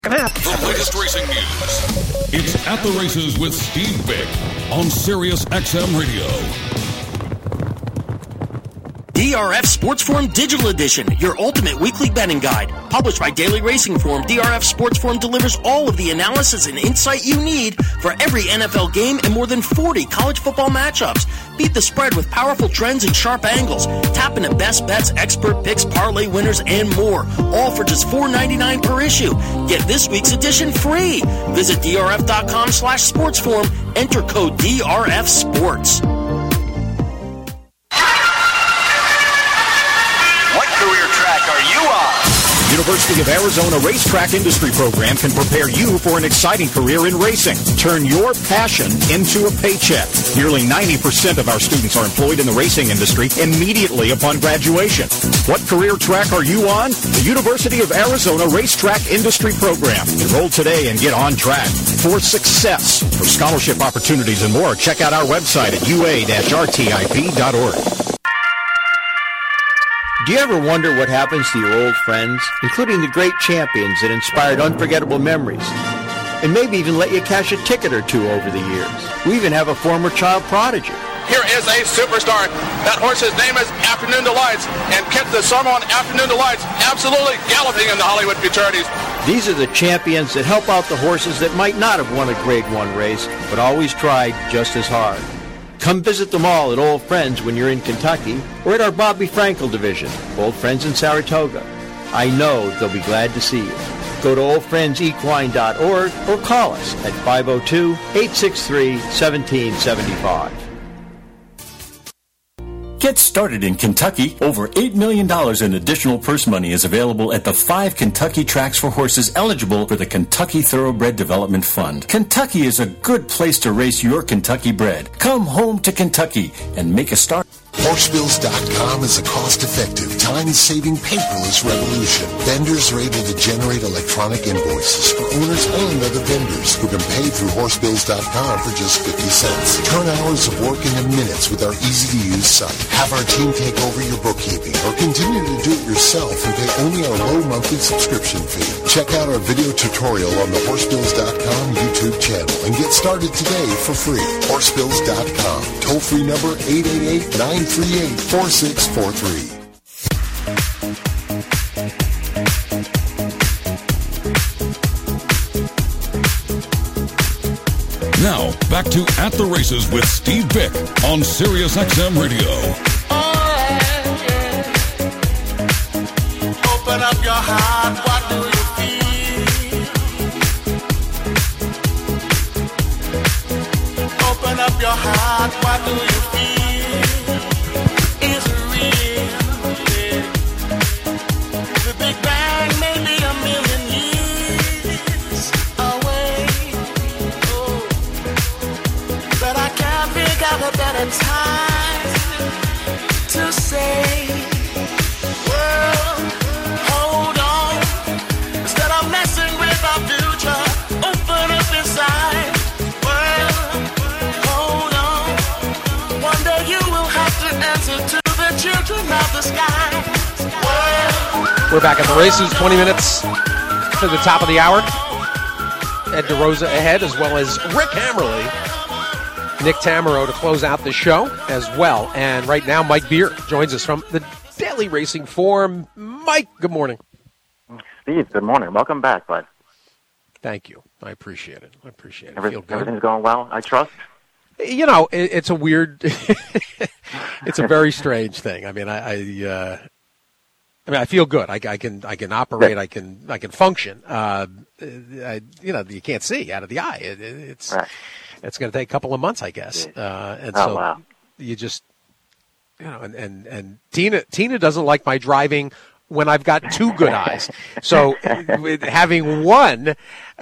The latest racing news. It's At the Races with Steve Vick on Sirius XM Radio. DRF Sports Forum Digital Edition, your ultimate weekly betting guide. Published by Daily Racing Form, DRF Sports Forum delivers all of the analysis and insight you need for every NFL game and more than 40 college football matchups. Beat the spread with powerful trends and sharp angles. Tap into best bets, expert picks, parlay winners, and more. All for just $4.99 per issue. Get this week's edition free. Visit drf.com/sportsforum. Enter code DRF Sports. University of Arizona Racetrack Industry Program can prepare you for an exciting career in racing. Turn your passion into a paycheck. Nearly 90% of our students are employed in the racing industry immediately upon graduation. What career track are you on? The University of Arizona Racetrack Industry Program. Enroll today and get on track for success. For scholarship opportunities and more, check out our website at ua-rtip.org. Do you ever wonder what happens to your old friends, including the great champions that inspired unforgettable memories, and maybe even let you cash a ticket or two over the years? We even have a former child prodigy. Here is a superstar. That horse's name is Afternoon Delights, and Kent the Sormon Afternoon Delights absolutely galloping in the Hollywood Futurities. These are the champions that help out the horses that might not have won a Grade 1 race, but always tried just as hard. Come visit them all at Old Friends when you're in Kentucky or at our Bobby Frankel division, Old Friends in Saratoga. I know they'll be glad to see you. Go to oldfriendsequine.org or call us at 502-863-1775. Get started in Kentucky. Over $8 million in additional purse money is available at the 5 Kentucky tracks for horses eligible for the Kentucky Thoroughbred Development Fund. Kentucky is a good place to race your Kentucky bred. Come home to Kentucky and make a start. Horsebills.com is a cost-effective, time-saving, paperless revolution. Vendors are able to generate electronic invoices for owners and other vendors who can pay through Horsebills.com for just 50 cents. Turn hours of work into minutes with our easy-to-use site. Have our team take over your bookkeeping or continue to do it yourself and pay only our low monthly subscription fee. Check out our video tutorial on the Horsebills.com YouTube channel and get started today for free. Horsebills.com. Toll-free number 888-938-4643. Now, back to At the Races with Steve Vick on Sirius XM Radio. Open up your heart, what do you feel? Open up your heart, what do you feel? Is it real? The Big Bang may be a million years away. Oh, but I can't think of a better time to say, world, hold on. Instead of messing with our future, open up inside. World, hold on. One day you will have to answer to the children of the sky. We're back at the races, 20 minutes to the top of the hour. Ed DeRosa ahead, as well as Rick Hammerly. Nick Tamero to close out the show as well. And right now, Mike Beer joins us from the Daily Racing Form. Mike, good morning. Steve, good morning. Welcome back, bud. Thank you. I appreciate it. I feel good. Everything's going well, I trust? You know, it's a weird, it's a very strange thing. I mean, I feel good. I can operate. I can function. You can't see out of the eye. It's right. It's going to take a couple of months, I guess. Wow. You just, and Tina doesn't like my driving when I've got two good eyes. So having one,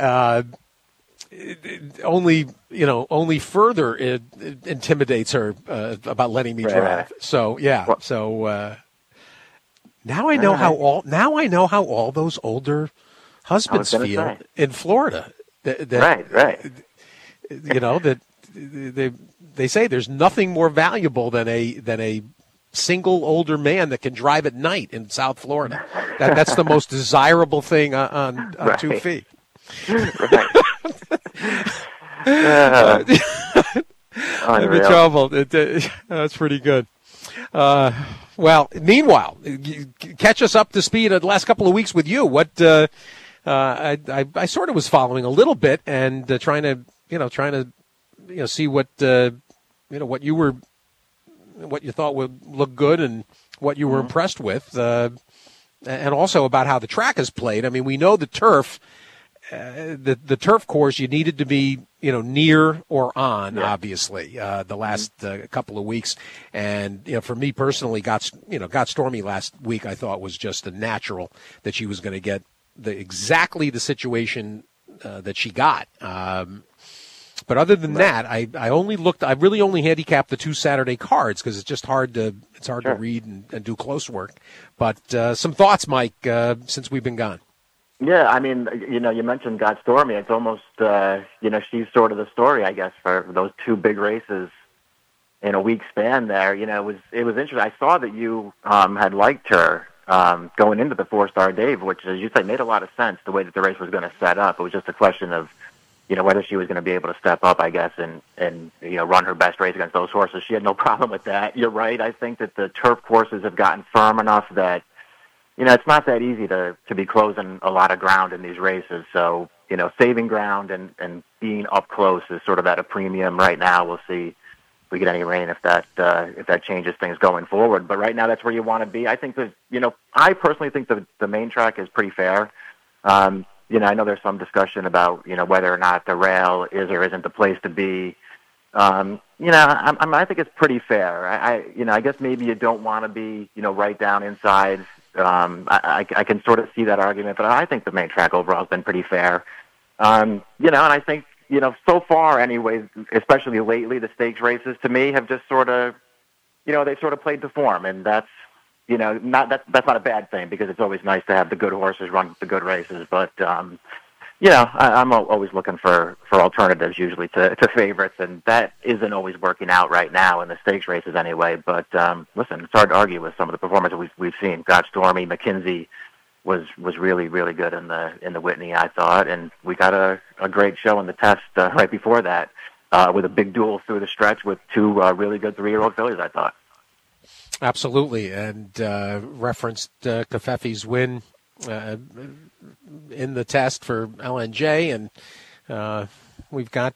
only further it intimidates her about letting me drive. So yeah. Well, so now I know how all those older husbands feel in Florida. Right. You know that they say there's nothing more valuable than a single older man that can drive at night in South Florida. That's the most desirable thing on 2 feet. I'm in trouble. That's pretty good. Well, meanwhile, catch us up to speed the last couple of weeks with you. What I sort of was following a little bit and trying to see what what you thought would look good and what you were impressed with, and also about how the track is played. I mean, we know the turf. The turf course, you needed to be, near or on, obviously, the last couple of weeks. And, for me personally, Got Stormy last week, I thought was just a natural that she was going to get exactly the situation that she got. But other than that, I really only handicapped the 2 Saturday cards because it's just hard to read and do close work. But some thoughts, Mike, since we've been gone. Yeah, I mean, you mentioned Got Stormy. It's almost, she's sort of the story, I guess, for those 2 big races in a week span there. It was interesting. I saw that you had liked her going into the 4-star Dave, which, as you say, made a lot of sense, the way that the race was going to set up. It was just a question of, whether she was going to be able to step up, I guess, and run her best race against those horses. She had no problem with that. You're right. I think that the turf courses have gotten firm enough that, it's not that easy to be closing a lot of ground in these races. So, saving ground and being up close is sort of at a premium right now. We'll see if we get any rain if that changes things going forward. But right now, that's where you want to be. I think that, I personally think the main track is pretty fair. I know there's some discussion about, whether or not the rail is or isn't the place to be. I think it's pretty fair. I guess maybe you don't want to be, right down inside. I can sort of see that argument, but I think the main track overall has been pretty fair. And I think, so far anyways, especially lately, the stakes races to me have just sort of, they sort of played to form, and that's not a bad thing because it's always nice to have the good horses run the good races. But, I'm always looking for alternatives usually to favorites, and that isn't always working out right now in the stakes races anyway. But listen, it's hard to argue with some of the performances we've seen. Got Stormy, McKinsey was really, really good in the Whitney, I thought, and we got a great show in the test right before that with a big duel through the stretch with 2 really good 3-year-old fillies, I thought. Absolutely, and referenced Kafefi's win in the test for LNJ, and we've got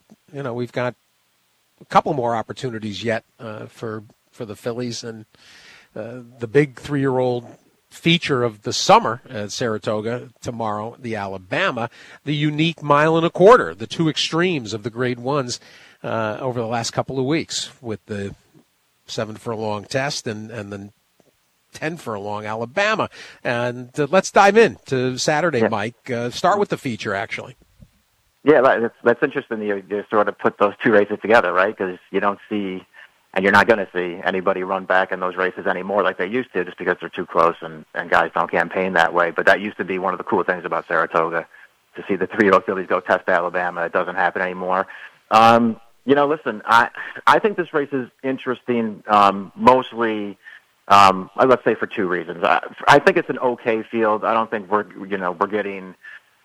a couple more opportunities yet for the fillies, and the big 3-year-old feature of the summer at Saratoga tomorrow, the Alabama, the unique 1.25 miles, the 2 extremes of the Grade 1s over the last couple of weeks with the 7 furlong test and then 10 furlong Alabama. And let's dive in to Saturday, Mike. Start with the feature, actually. Yeah, that's interesting. You sort of put those 2 races together, right? Because you don't see, and you're not going to see anybody run back in those races anymore like they used to, just because they're too close and guys don't campaign that way. But that used to be one of the cool things about Saratoga, to see the 3-year-old fillies go test Alabama. It doesn't happen anymore. Listen, I think this race is interesting, mostly, let's say for 2 reasons. I think it's an okay field. I don't think we're getting,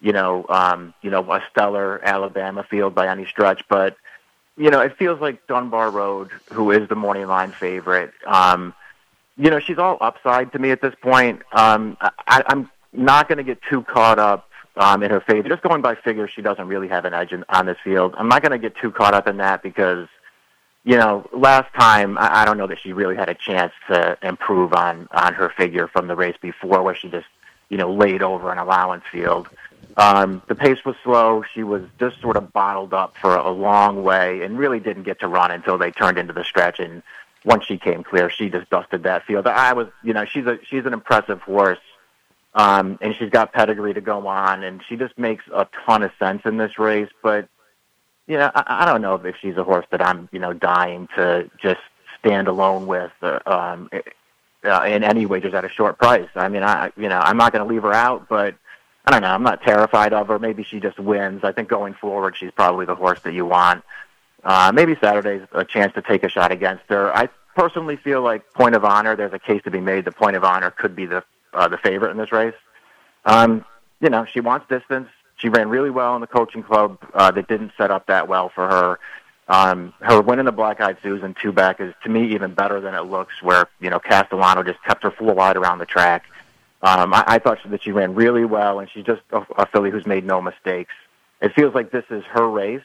a stellar Alabama field by any stretch, but, it feels like Dunbar Road, who is the morning line favorite, she's all upside to me at this point. I'm not going to get too caught up in her favor. Just going by figures, she doesn't really have an edge on this field. I'm not going to get too caught up in that because, last time, I don't know that she really had a chance to improve on her figure from the race before, where she just, laid over an allowance field. The pace was slow. She was just sort of bottled up for a long way and really didn't get to run until they turned into the stretch. And once she came clear, she just dusted that field. She's an impressive horse. And she's got pedigree to go on, and she just makes a ton of sense in this race. But, I don't know if she's a horse that I'm, dying to just stand alone with in any wagers at a short price. I mean, I'm not going to leave her out, but I don't know. I'm not terrified of her. Maybe she just wins. I think going forward, she's probably the horse that you want. Maybe Saturday's a chance to take a shot against her. I personally feel like Point of Honor, there's a case to be made that Point of Honor could be the favorite in this race. She wants distance. She ran really well in the coaching club that didn't set up that well for her. Her win in the Black-Eyed Susan two-back is, to me, even better than it looks, where, Castellano just kept her full wide around the track. I thought that she ran really well, and she's just a filly who's made no mistakes. It feels like this is her race.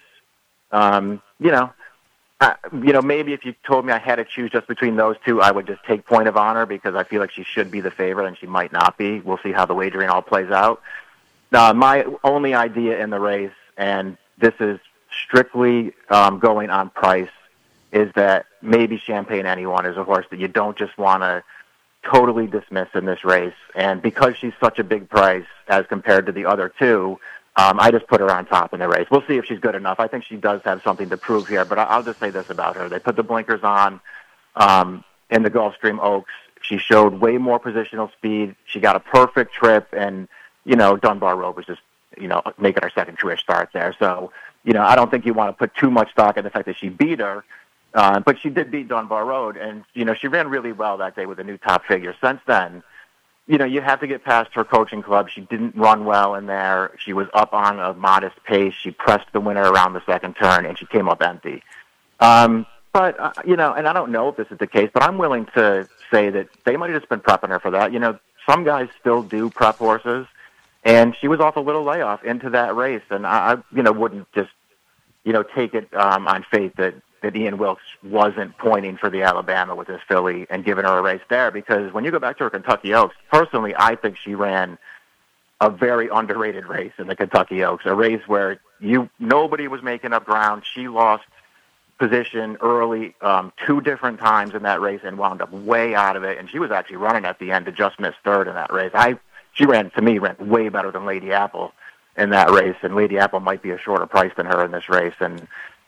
Maybe if you told me I had to choose just between those two, I would just take Point of Honor because I feel like she should be the favorite, and she might not be. We'll see how the wagering all plays out. My only idea in the race, and this is strictly going on price, is that maybe Champagne Anyone is a horse that you don't just want to totally dismiss in this race. And because she's such a big price as compared to the other two, I just put her on top in the race. We'll see if she's good enough. I think she does have something to prove here, but I'll just say this about her. They put the blinkers on in the Gulfstream Oaks. She showed way more positional speed. She got a perfect trip, and, Dunbar Road was just, making her second career start there. So, I don't think you want to put too much stock in the fact that she beat her, but she did beat Dunbar Road, and, she ran really well that day with a new top figure. Since then, you have to get past her coaching club. She didn't run well in there. She was up on a modest pace. She pressed the winner around the second turn, and she came up empty. And I don't know if this is the case, but I'm willing to say that they might have just been prepping her for that. Some guys still do prep horses, and she was off a little layoff into that race, and I wouldn't just, take it on faith that Ian Wilkes wasn't pointing for the Alabama with this filly and giving her a race there, because when you go back to her Kentucky Oaks, personally, I think she ran a very underrated race in the Kentucky Oaks, a race where nobody was making up ground. She lost position early 2 different times in that race and wound up way out of it, and she was actually running at the end to just miss third in that race. She ran way better than Lady Apple in that race, and Lady Apple might be a shorter price than her in this race. And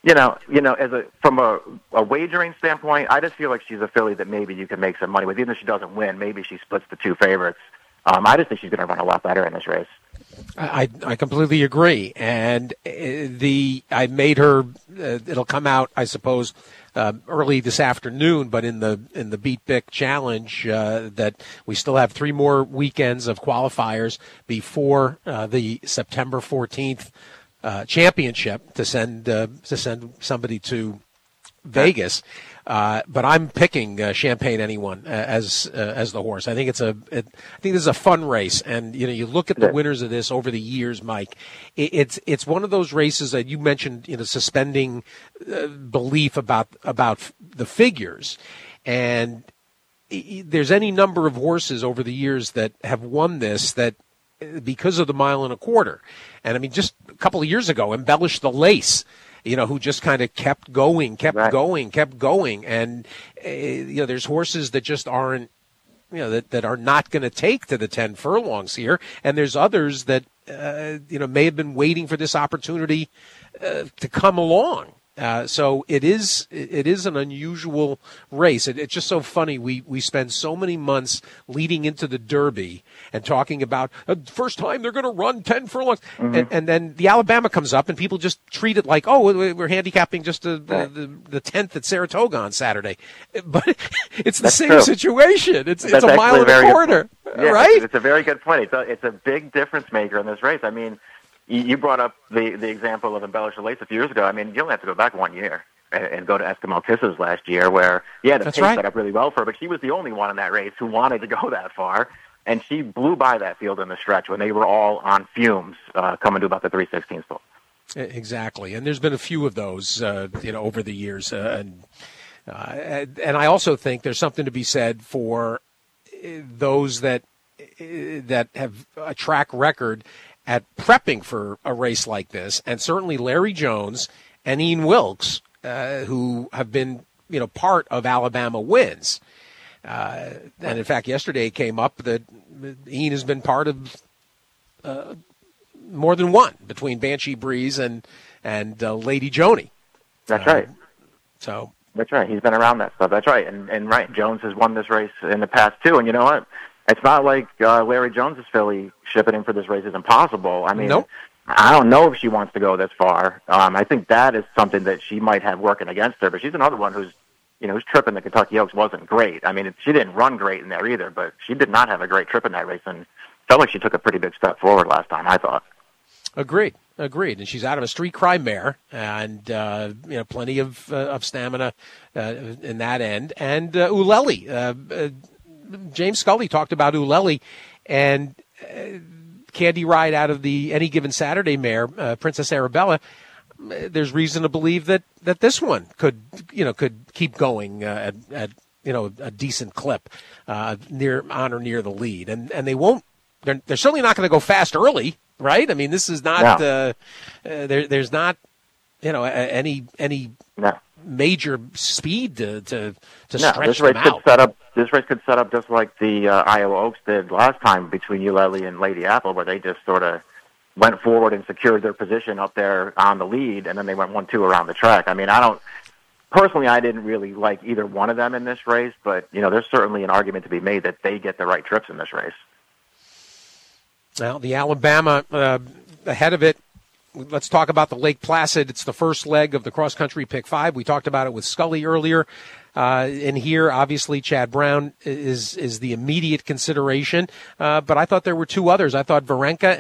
from a wagering standpoint, I just feel like she's a filly that maybe you can make some money with. Even if she doesn't win, maybe she splits the two favorites. I just think she's going to run a lot better in this race. I completely agree. And I made her, it'll come out, I suppose, early this afternoon, but in the Beat Bic Challenge, that we still have 3 more weekends of qualifiers before the September 14th championship to send somebody to Vegas. But I'm picking Champagne Anyone as the horse. I think this is a fun race, and you look at the winners of this over the years, Mike. It's one of those races that you mentioned, suspending belief about the figures, and there's any number of horses over the years that have won this that because of the 1.25 miles. And I mean, just a couple of years ago, Embellish the Lace, who just kind of kept going. And, there's horses that just aren't, that are not going to take to the 10 furlongs here. And there's others that, may have been waiting for this opportunity to come along. So it is an unusual race. It's just so funny. We spend so many months leading into the Derby and talking about first time they're going to run 10 furlongs. Mm-hmm. And then the Alabama comes up and people just treat it like, we're handicapping just the 10th at Saratoga on Saturday. But it's the same situation. It's a mile and a quarter, right? It's a very good point. It's a big difference maker in this race. I mean, you brought up the example of Embellish the Lace a few years ago. I mean, you only have to go back 1 year and go to Eskimo Kisses last year where, the pace set up really well for her, but she was the only one in that race who wanted to go that far, and she blew by that field in the stretch when they were all on fumes coming to about the 3/16 pole. Exactly, and there's been a few of those, over the years. And I also think there's something to be said for those that have a track record at prepping for a race like this, and certainly Larry Jones and Ian Wilkes, who have been, part of Alabama wins. And in fact, yesterday it came up that Ian has been part of more than one between Banshee Breeze and Lady Joni. That's right. So that's right. He's been around that stuff. That's right. And right, Jones has won this race in the past too. And you know what? It's not like Larry Jones's filly shipping in for this race is impossible. I mean, nope. I don't know if she wants to go this far. I think that is something that she might have working against her. But she's another one whose trip in the Kentucky Oaks wasn't great. I mean, she didn't run great in there either, but she did not have a great trip in that race, and felt like she took a pretty big step forward last time, I thought. Agreed. And she's out of a street cry mare, and plenty of stamina in that end. And Uleli, James Scully talked about Uleli and Candy Ride out of the Any Given Saturday mare, Princess Arabella. There's reason to believe that this one could keep going at a decent clip near the lead, and they won't. They're certainly not going to go fast early, right? I mean, this is not there's not any major speed to stretch them out. This race could set up just like the Iowa Oaks did last time between Uleli and Lady Apple, where they just sort of went forward and secured their position up there on the lead, and then they went 1-2 around the track. I mean, I didn't really like either one of them in this race, but there's certainly an argument to be made that they get the right trips in this race. Well, the Alabama ahead of it. Let's talk about the Lake Placid. It's the first leg of the cross-country Pick 5. We talked about it with Scully earlier. In here, obviously, Chad Brown is the immediate consideration. But I thought there were two others. I thought Varenka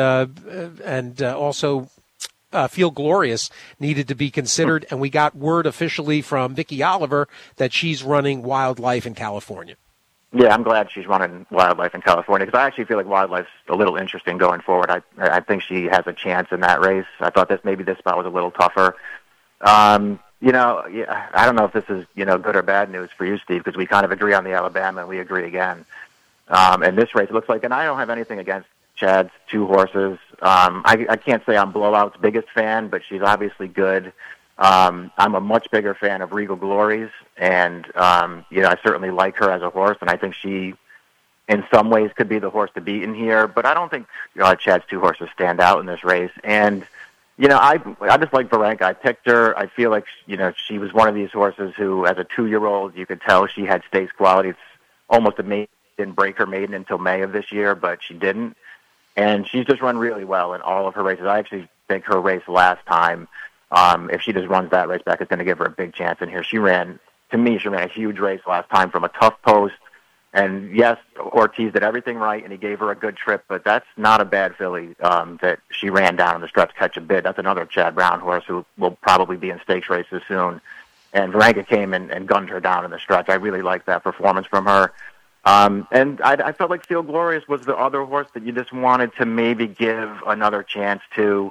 and also Feel Glorious needed to be considered. And we got word officially from Vicki Oliver that she's running Wildlife in California. Yeah, I'm glad she's running Wildlife in California because I actually feel like Wildlife's a little interesting going forward. I think she has a chance in that race. I thought maybe this spot was a little tougher. I don't know if this is, good or bad news for you, Steve, because we kind of agree on the Alabama and we agree again. And this race, it looks like, and I don't have anything against Chad's two horses. I can't say I'm Blowout's biggest fan, but she's obviously good. I'm a much bigger fan of Regal Glories, and, I certainly like her as a horse, and I think she, in some ways, could be the horse to beat in here, but I don't think Chad's two horses stand out in this race. And, I just like Varenka. I picked her. I feel like, she was one of these horses who, as a 2-year-old, you could tell she had stakes quality. It's almost a maiden, didn't break her maiden until May of this year, but she didn't. And she's just run really well in all of her races. I actually think her race last time, if she just runs that race back, it's going to give her a big chance in here. She ran a huge race last time from a tough post. And yes, Ortiz did everything right, and he gave her a good trip, but that's not a bad filly that she ran down in the stretch, catch a bid. That's another Chad Brown horse who will probably be in stakes races soon. And Varenka came and gunned her down in the stretch. I really liked that performance from her. And I felt like Feel Glorious was the other horse that you just wanted to maybe give another chance to.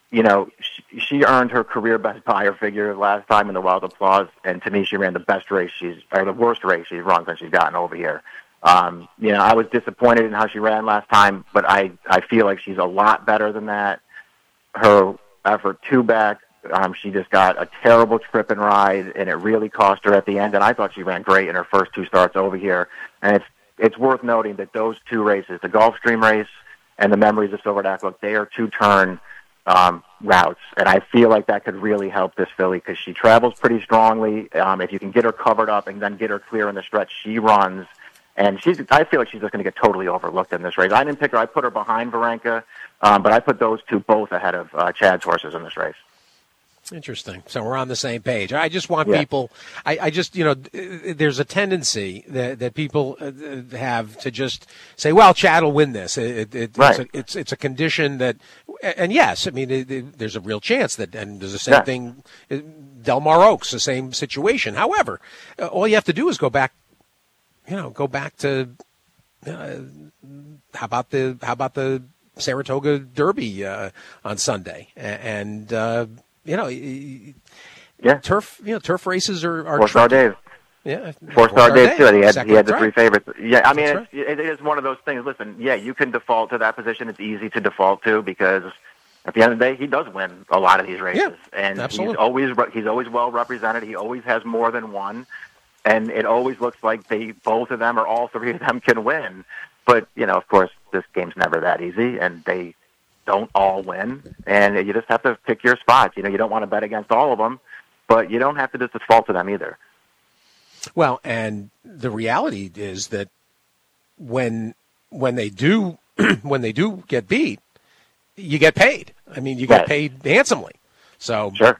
She earned her career best buyer figure last time in the Wild Applause, and to me, she ran the worst race she's run since she's gotten over here. I was disappointed in how she ran last time, but I feel like she's a lot better than that. Her effort back, she just got a terrible trip and ride, and it really cost her at the end. And I thought she ran great in her first two starts over here. And it's worth noting that those two races, the Gulfstream race and the Memories of Silver Aqueduct, they are two-turn routes, and I feel like that could really help this filly because she travels pretty strongly. If you can get her covered up and then get her clear in the stretch, she runs, and I feel like she's just going to get totally overlooked in this race. I didn't pick her; I put her behind Varenka, but I put those two both ahead of Chad's horses in this race. Interesting. So we're on the same page. I just want people. I just there's a tendency that people have to just say, "Well, Chad will win this." It's a condition that, and yes, I mean there's a real chance that, and there's the same thing. Del Mar Oaks, the same situation. However, all you have to do is go back. Go back to how about the Saratoga Derby on Sunday and. Turf races are 4-Star Dave. Yeah, 4-Star Dave too. He had the right. three favorites. Yeah, I mean, it is one of those things. Listen, you can default to that position. It's easy to default to because at the end of the day, he does win a lot of these races, and absolutely. he's always well represented. He always has more than one, and it always looks like both of them or all three of them can win. But of course, this game's never that easy, and they don't all win, and you just have to pick your spots. You don't want to bet against all of them, but you don't have to just default to them either. Well, and the reality is that when they do get beat, you get paid. I mean, you get paid handsomely. So sure.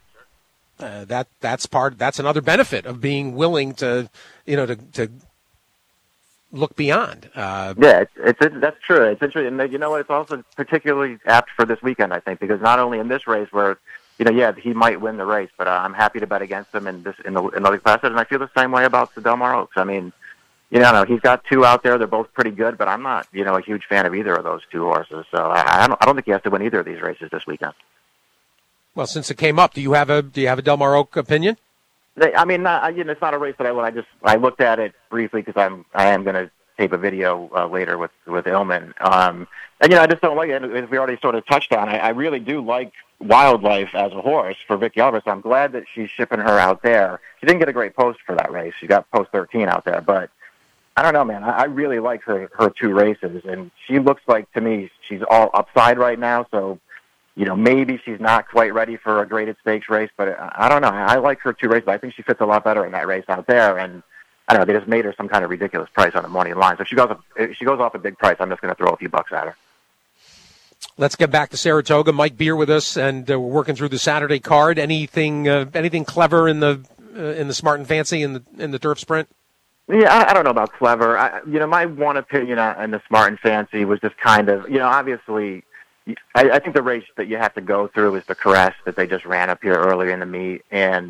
That's another benefit of being willing to look beyond. That's true. It's interesting. And you know what? It's also particularly apt for this weekend, I think, because not only in this race where, he might win the race, but I'm happy to bet against him in other classes, and I feel the same way about the Del Mar Oaks. I mean, he's got two out there. They're both pretty good, but I'm not, a huge fan of either of those two horses. So I don't think he has to win either of these races this weekend. Well, since it came up, do you have a Del Mar Oak opinion? I mean, it's not a race that I looked at it briefly because I am going to tape a video later with Illman. And I just don't like it. As we already sort of touched on, I really do like Wildlife as a horse for Vicky Elvis. I'm glad that she's shipping her out there. She didn't get a great post for that race. She got post 13 out there, but I don't know, man. I really like her two races, and she looks like, to me, she's all upside right now, so maybe she's not quite ready for a graded stakes race, but I don't know. I like her two races. I think she fits a lot better in that race out there, and I don't know, they just made her some kind of ridiculous price on the morning line. So if she goes off a big price, I'm just going to throw a few bucks at her. Let's get back to Saratoga. Mike Beer with us, and we're working through the Saturday card. Anything clever in the Smart and Fancy in the Turf Sprint? Yeah, I don't know about clever. My one opinion on the Smart and Fancy was just kind of, obviously, I think the race that you have to go through is the Caress that they just ran up here earlier in the meet, and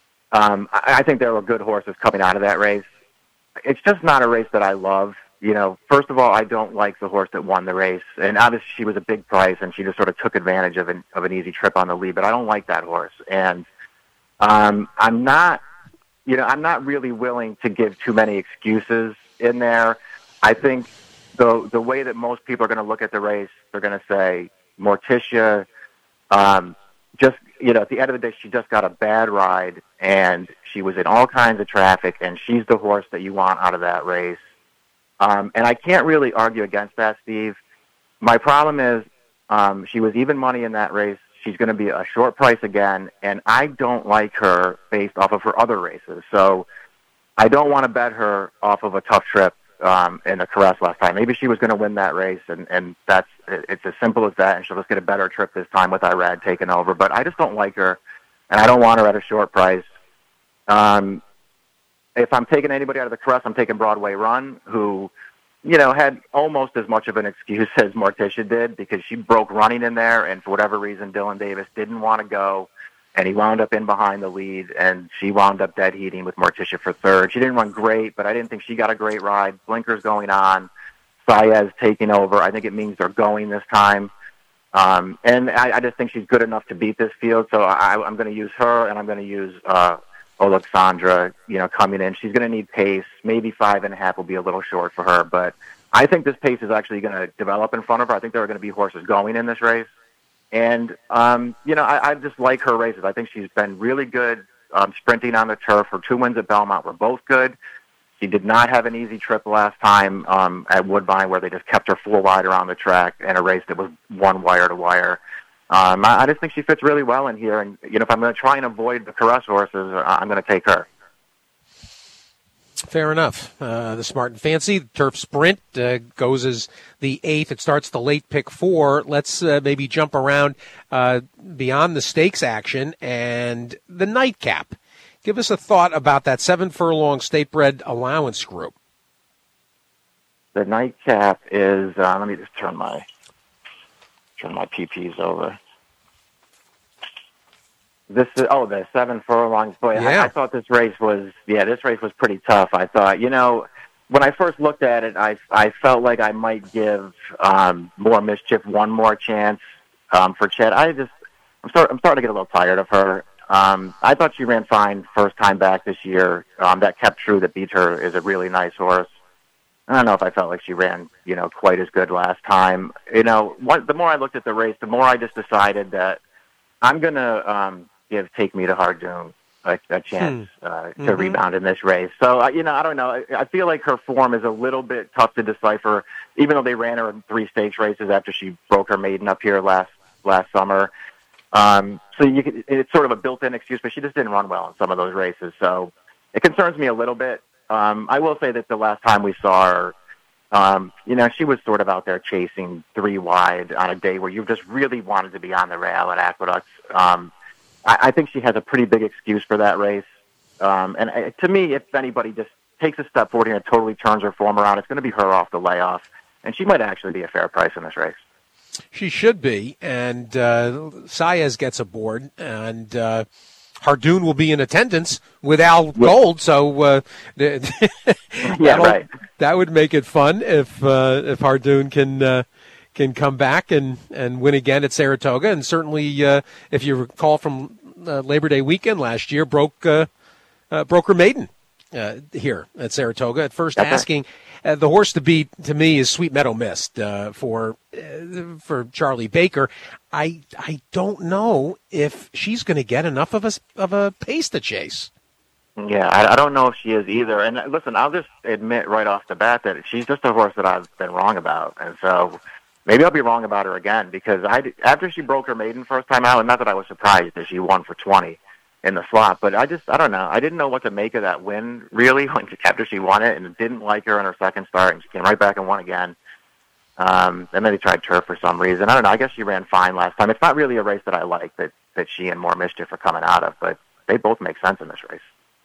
I think there were good horses coming out of that race. It's just not a race that I love. First of all, I don't like the horse that won the race, and obviously she was a big price, and she just sort of took advantage of an easy trip on the lead, but I don't like that horse, and I'm not really willing to give too many excuses in there. I think the way that most people are going to look at the race, they're going to say, Morticia, just, at the end of the day, she just got a bad ride, and she was in all kinds of traffic, and she's the horse that you want out of that race. And I can't really argue against that, Steve. My problem is she was even money in that race. She's going to be a short price again, and I don't like her based off of her other races. So I don't want to bet her off of a tough trip in the Caress last time. Maybe she was going to win that race, and it's as simple as that, and she'll just get a better trip this time with Irad taking over. But I just don't like her, and I don't want her at a short price. If I'm taking anybody out of the Caress, I'm taking Broadway Run, who, had almost as much of an excuse as Morticia did, because she broke running in there, and for whatever reason, Dylan Davis didn't want to go, and he wound up in behind the lead, and she wound up dead heating with Morticia for third. She didn't run great, but I didn't think she got a great ride. Blinkers going on, Saez taking over. I think it means they're going this time. And I just think she's good enough to beat this field, so I'm going to use her, and I'm going to use Alexandra, coming in. She's going to need pace. Maybe 5.5 will be a little short for her, but I think this pace is actually going to develop in front of her. I think there are going to be horses going in this race. And, I just like her races. I think she's been really good sprinting on the turf. Her 2 wins at Belmont were both good. She did not have an easy trip last time at Woodbine, where they just kept her 4 wide around the track in a race that was 1 wire to wire. I just think she fits really well in here. And, if I'm going to try and avoid the Caress horses, I'm going to take her. Fair enough. The Smart and Fancy, the Turf Sprint, goes as the 8th. It starts the late pick 4. Let's maybe jump around beyond the stakes action and the nightcap. Give us a thought about that 7-furlong state-bred allowance group. The nightcap is, let me just turn my PPs over. This is the 7 furlongs. Boy, yeah. I thought this race was pretty tough. I thought, when I first looked at it, I felt like I might give More Mischief one more chance for Chet. I'm starting to get a little tired of her. I thought she ran fine first time back this year. That Kept True that beat her is a really nice horse. I don't know if I felt like she ran, quite as good last time. The more I looked at the race, the more I just decided that I'm going to give Take Me to Hardoon a chance to rebound in this race. So, I don't know. I feel like her form is a little bit tough to decipher, even though they ran her in 3 stakes races after she broke her maiden up here last summer. So it's sort of a built-in excuse, but she just didn't run well in some of those races. So it concerns me a little bit. I will say that the last time we saw her, she was sort of out there chasing 3 wide on a day where you just really wanted to be on the rail at Aqueducts. I think she has a pretty big excuse for that race. And to me, if anybody just takes a step forward here and totally turns her form around, it's going to be her off the layoff, and she might actually be a fair price in this race. She should be, and Saez gets aboard, and Hardoon will be in attendance with Al Gold, so that would make it fun if Hardoon can come back and win again at Saratoga, and certainly if you recall from Labor Day weekend last year, broke her maiden here at Saratoga. At first, asking the horse to beat to me is Sweet Meadow Mist for Charlie Baker. I don't know if she's going to get enough of a pace to chase. Yeah, I don't know if she is either. And listen, I'll just admit right off the bat that she's just a horse that I've been wrong about, and so maybe I'll be wrong about her again, because after she broke her maiden first time out, and not that I was surprised that she won for 20 in the slot, but I don't know. I didn't know what to make of that win, really, after she won it, and didn't like her in her second start, and she came right back and won again. And then they tried turf for some reason. I don't know. I guess she ran fine last time. It's not really a race that I like that she and More Mischief are coming out of, but they both make sense in this race.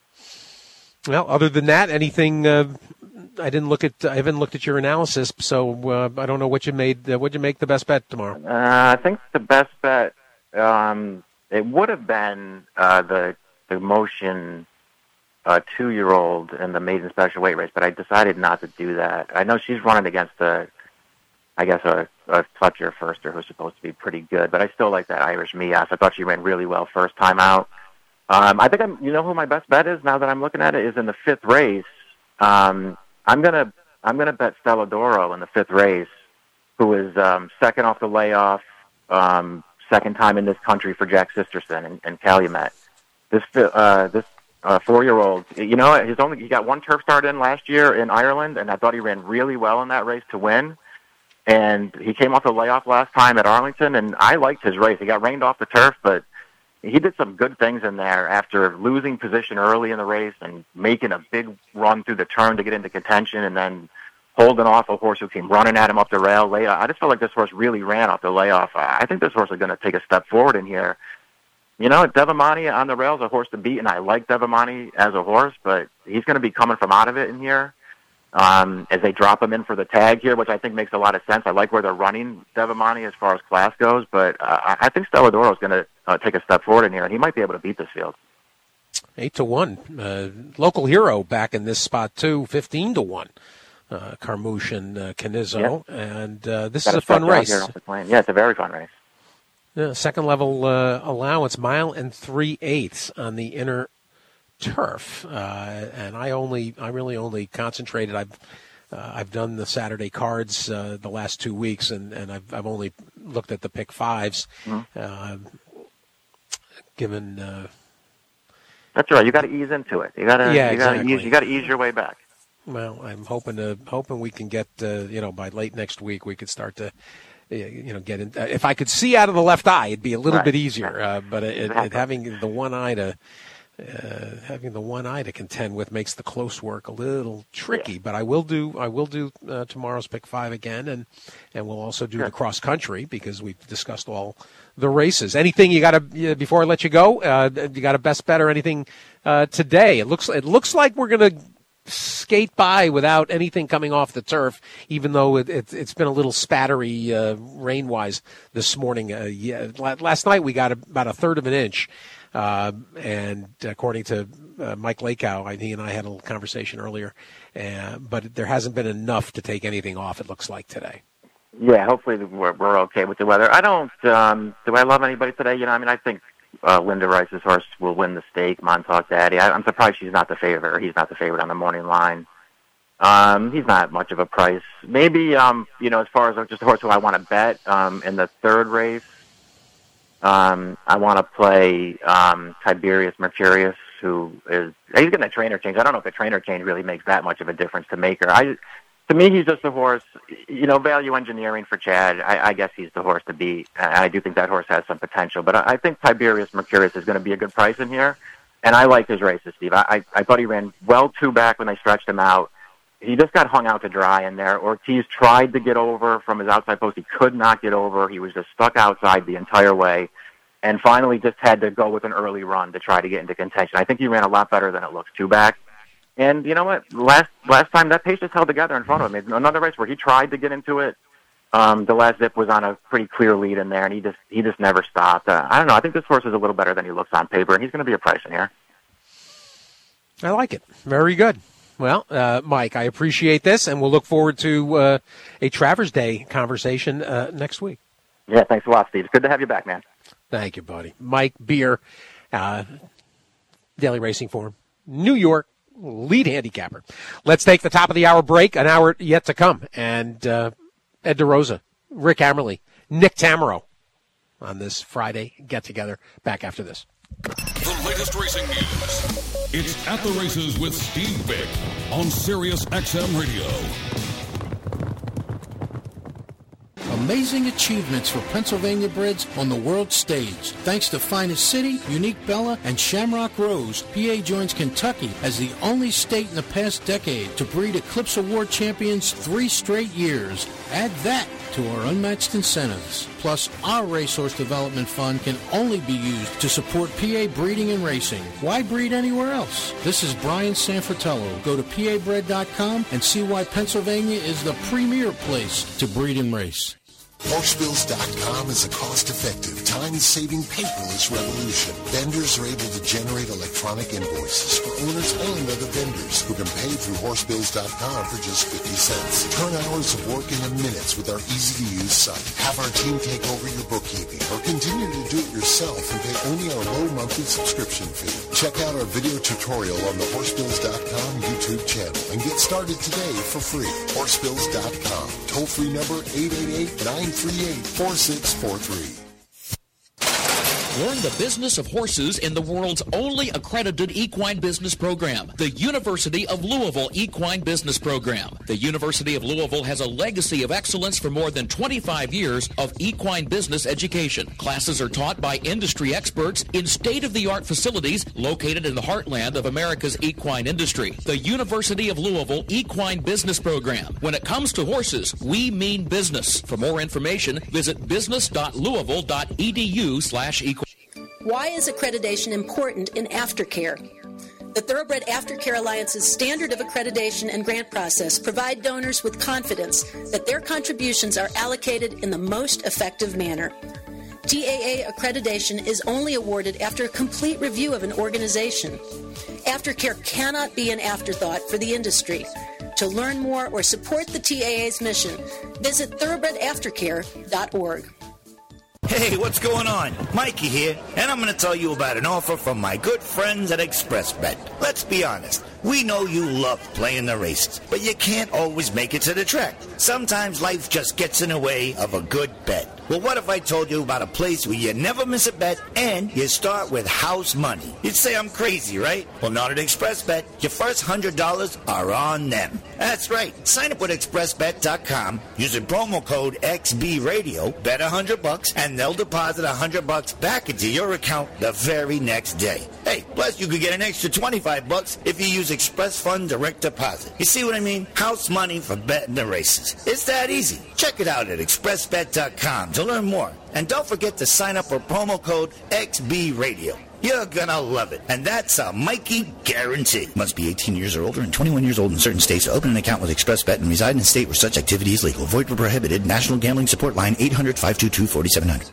Well, other than that, anything? I haven't looked at your analysis, so I don't know what you made. What'd you make the best bet tomorrow? I think the best bet it would have been the Motion 2-year-old in the maiden special weight race, but I decided not to do that. I know she's running against a Fletcher Firster who's supposed to be pretty good, but I still like that Irish Mias. I thought she ran really well first time out. I think you know who my best bet is now that I'm looking at it is in the 5th race. I'm gonna bet Stella D'Oro in the 5th race, who is second off the layoff, second time in this country for Jack Sisterson and Calumet. This 4-year-old, you know, he got one turf start in last year in Ireland, and I thought he ran really well in that race to win. And he came off the layoff last time at Arlington, and I liked his race. He got rained off the turf, but he did some good things in there after losing position early in the race and making a big run through the turn to get into contention, and then holding off a horse who came running at him up the rail late. I just felt like this horse really ran off the layoff. I think this horse is going to take a step forward in here. You know, Devamani on the rail is a horse to beat, and I like Devamani as a horse, but he's going to be coming from out of it in here as they drop him in for the tag here, which I think makes a lot of sense. I like where they're running Devamani as far as class goes, but I think Stella D'Oro is going to take a step forward in here, and he might be able to beat this field. 8-1. Local hero back in this spot, too, 15-1. Carmouche and Canizzo, and this is a fun race. Yeah, it's a very fun race. Second level allowance, 1 3/8 on the inner turf, and I really only concentrated. I've done the Saturday cards the last 2 weeks, and I've only looked at the pick fives. Given that's right, you got to ease into it. You got to ease your way back. Well, I'm hoping we can get by late next week we could start to get in. If I could see out of the left eye, it'd be a little bit easier. But having the one eye to contend with makes the close work a little tricky. Yeah. But I will do tomorrow's pick 5 again, and we'll also do the cross country because we've discussed all the races. Anything you got to before I let you go? You got a best bet or anything today? It looks like we're gonna skate by without anything coming off the turf, even though it's been a little spattery rain-wise this morning. Last night we got about 1/3 of an inch, and according to Mike Lakow, he and I had a little conversation earlier, but there hasn't been enough to take anything off, it looks like, today. Yeah, hopefully we're okay with the weather. I don't do I love anybody today? I think Linda Rice's horse will win the stake, Montauk Daddy. I'm surprised she's not the favorite. He's not the favorite on the morning line. He's not much of a price. Maybe, as far as just a horse who I want to bet in the 3rd race, I want to play Tiberius Mercurius, he's getting a trainer change. I don't know if the trainer change really makes that much of a difference to Maker. To me, he's just a horse, value engineering for Chad. I guess he's the horse to beat. I do think that horse has some potential. But I think Tiberius Mercurius is going to be a good price in here. And I like his races, Steve. I thought he ran well 2 back when they stretched him out. He just got hung out to dry in there. Ortiz tried to get over from his outside post. He could not get over. He was just stuck outside the entire way. And finally just had to go with an early run to try to get into contention. I think he ran a lot better than it looks 2 back. And you know what? Last time that pace just held together in front of him. Another race where he tried to get into it. The last Zip was on a pretty clear lead in there, and he just never stopped. I don't know. I think this horse is a little better than he looks on paper, and he's going to be a price in here. I like it. Very good. Well, Mike, I appreciate this, and we'll look forward to a Travers Day conversation next week. Yeah, thanks a lot, Steve. It's good to have you back, man. Thank you, buddy. Mike Beer, Daily Racing Form, New York lead handicapper. Let's take the top of the hour break, an hour yet to come. And Ed DeRosa, Rick Hammerly, Nick Tamero on this Friday get-together. Back after this. The latest racing news. It's At the Races with Steve Vick on Sirius XM Radio. Amazing achievements for Pennsylvania breds on the world stage. Thanks to Finest City, Unique Bella, and Shamrock Rose, PA joins Kentucky as the only state in the past decade to breed Eclipse Award champions 3 straight years. Add that to our unmatched incentives. Plus, our Racehorse Development Fund can only be used to support PA breeding and racing. Why breed anywhere else? This is Brian Sanfratello. Go to PABred.com and see why Pennsylvania is the premier place to breed and race. Horsebills.com is a cost-effective, time-saving, paperless revolution. Vendors are able to generate electronic invoices for owners and other vendors who can pay through Horsebills.com for just 50 cents. Turn hours of work into minutes with our easy-to-use site. Have our team take over your bookkeeping or continue to do it yourself and pay only our low monthly subscription fee. Check out our video tutorial on the Horsebills.com YouTube channel and get started today for free. Horsebills.com. Toll-free number 888-938-4643. Learn the business of horses in the world's only accredited equine business program, the University of Louisville Equine Business Program. The University of Louisville has a legacy of excellence for more than 25 years of equine business education. Classes are taught by industry experts in state-of-the-art facilities located in the heartland of America's equine industry. The University of Louisville Equine Business Program. When it comes to horses, we mean business. For more information, visit business.louisville.edu/equine. Why is accreditation important in aftercare? The Thoroughbred Aftercare Alliance's standard of accreditation and grant process provide donors with confidence that their contributions are allocated in the most effective manner. TAA accreditation is only awarded after a complete review of an organization. Aftercare cannot be an afterthought for the industry. To learn more or support the TAA's mission, visit thoroughbredaftercare.org. Hey, what's going on? Mikey here, and I'm going to tell you about an offer from my good friends at ExpressBet. Let's be honest. We know you love playing the races, but you can't always make it to the track. Sometimes life just gets in the way of a good bet. Well, what if I told you about a place where you never miss a bet and you start with house money? You'd say I'm crazy, right? Well, not at ExpressBet. Your first $100 are on them. That's right. Sign up with ExpressBet.com using promo code XBRadio, bet $100, and they'll deposit $100 back into your account the very next day. Hey, plus you could get an extra $25 if you use Express Fund Direct Deposit. You see what I mean? House money for betting the races. It's that easy. Check it out at ExpressBet.com to learn more. And don't forget to sign up for promo code XBRadio. You're gonna love it. And that's a Mikey guarantee. Must be 18 years or older and 21 years old in certain states to open an account with ExpressBet and reside in a state where such activity is legal. Void where prohibited. National Gambling Support Line 800-522-4700.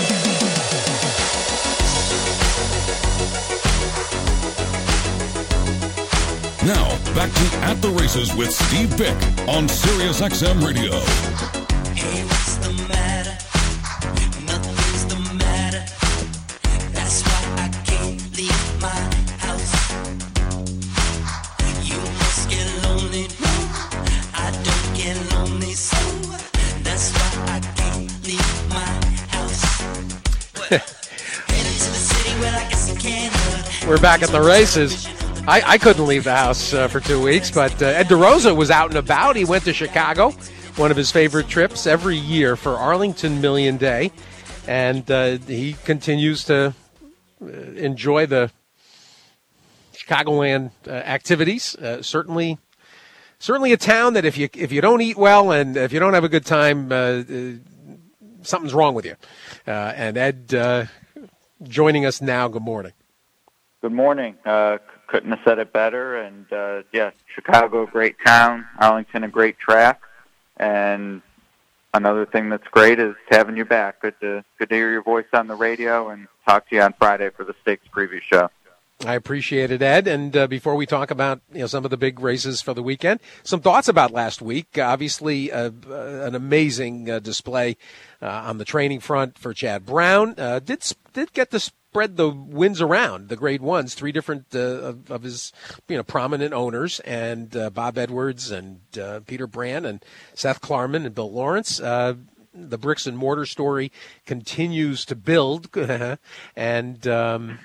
Now, back to At the Races with Steve Vick on Sirius XM Radio. Hey, what's the matter? Nothing's the matter. That's why I can't leave my house. You must get lonely. I don't get lonely, so that's why I can't leave my house. Headed to the city where I guess I can't. We're back at the races. I couldn't leave the house for 2 weeks, but Ed DeRosa was out and about. He went to Chicago, one of his favorite trips every year for Arlington Million Day, and he continues to enjoy the Chicagoland activities. Certainly a town that if you don't eat well and if you don't have a good time, something's wrong with you. And Ed joining us now. Good morning. Good morning. couldn't have said it better. And Chicago, a great town. Arlington, a great track. And another thing that's great is having you back. Good to hear your voice on the radio and talk to you on Friday for the Stakes preview show. I appreciate it, Ed. And before we talk about some of the big races for the weekend, some thoughts about last week. Obviously, an amazing display on the training front for Chad Brown. Did get to spread the wins around the Grade 1s, 3 different of his prominent owners, and Bob Edwards and Peter Brand and Seth Klarman and Bill Lawrence. The bricks and mortar story continues to build, and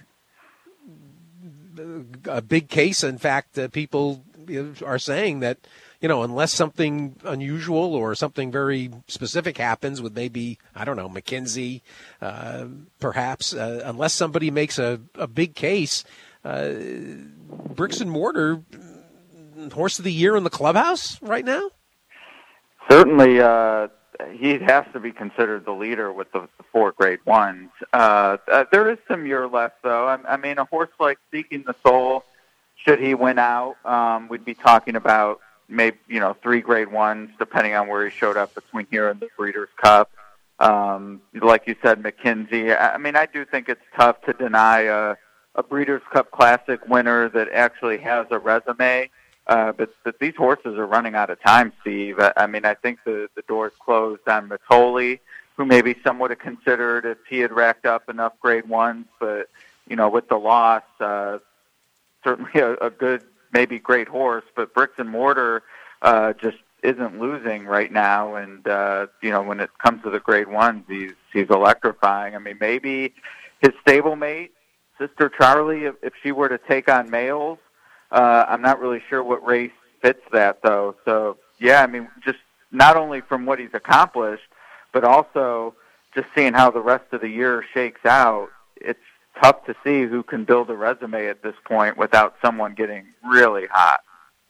a big case. In fact, people are saying that, unless something unusual or something very specific happens with maybe, McKinsey, perhaps, unless somebody makes a big case, bricks and mortar, horse of the year in the clubhouse right now? Certainly, he has to be considered the leader with the 4 Grade 1s. There is some year left, though. I mean, a horse like Seeking the Soul, should he win out, we'd be talking about maybe 3 Grade 1s, depending on where he showed up between here and the Breeders' Cup. Like you said, McKinsey. I mean, I do think it's tough to deny a Breeders' Cup Classic winner that actually has a resume. But these horses are running out of time, Steve. I mean, I think the door's closed on Matoli, who maybe some would have considered if he had racked up enough Grade 1s. But, with the loss, certainly a good, maybe great horse. But bricks and mortar just isn't losing right now. And, when it comes to the Grade 1s, he's electrifying. I mean, maybe his stablemate, Sister Charlie, if she were to take on males, I'm not really sure what race fits that, though. So, I mean, just not only from what he's accomplished, but also just seeing how the rest of the year shakes out, it's tough to see who can build a resume at this point without someone getting really hot.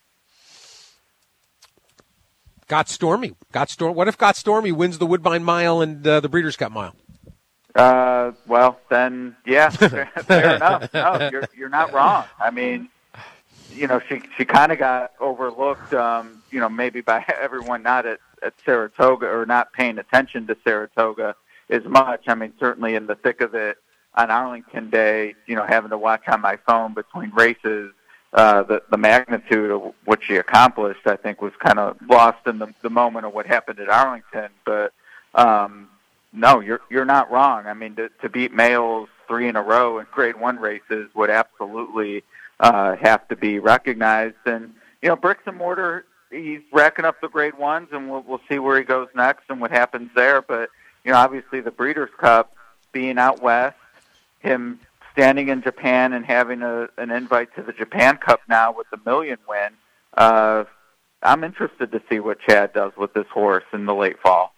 Got Stormy. What if Got Stormy wins the Woodbine Mile and the Breeders' Cup Mile? Well, then, fair enough. No, you're not wrong. I mean, she kind of got overlooked, maybe by everyone not at Saratoga or not paying attention to Saratoga as much. I mean, certainly in the thick of it on Arlington Day, having to watch on my phone between races, the magnitude of what she accomplished, I think, was kind of lost in the moment of what happened at Arlington. But, no, you're not wrong. I mean, to beat males 3 in a row in Grade 1 races would absolutely have to be recognized. And, bricks and mortar, he's racking up the Grade 1s, and we'll see where he goes next and what happens there. But, obviously the Breeders' Cup being out west, him standing in Japan and having an invite to the Japan Cup now with the Million win, I'm interested to see what Chad does with this horse in the late fall.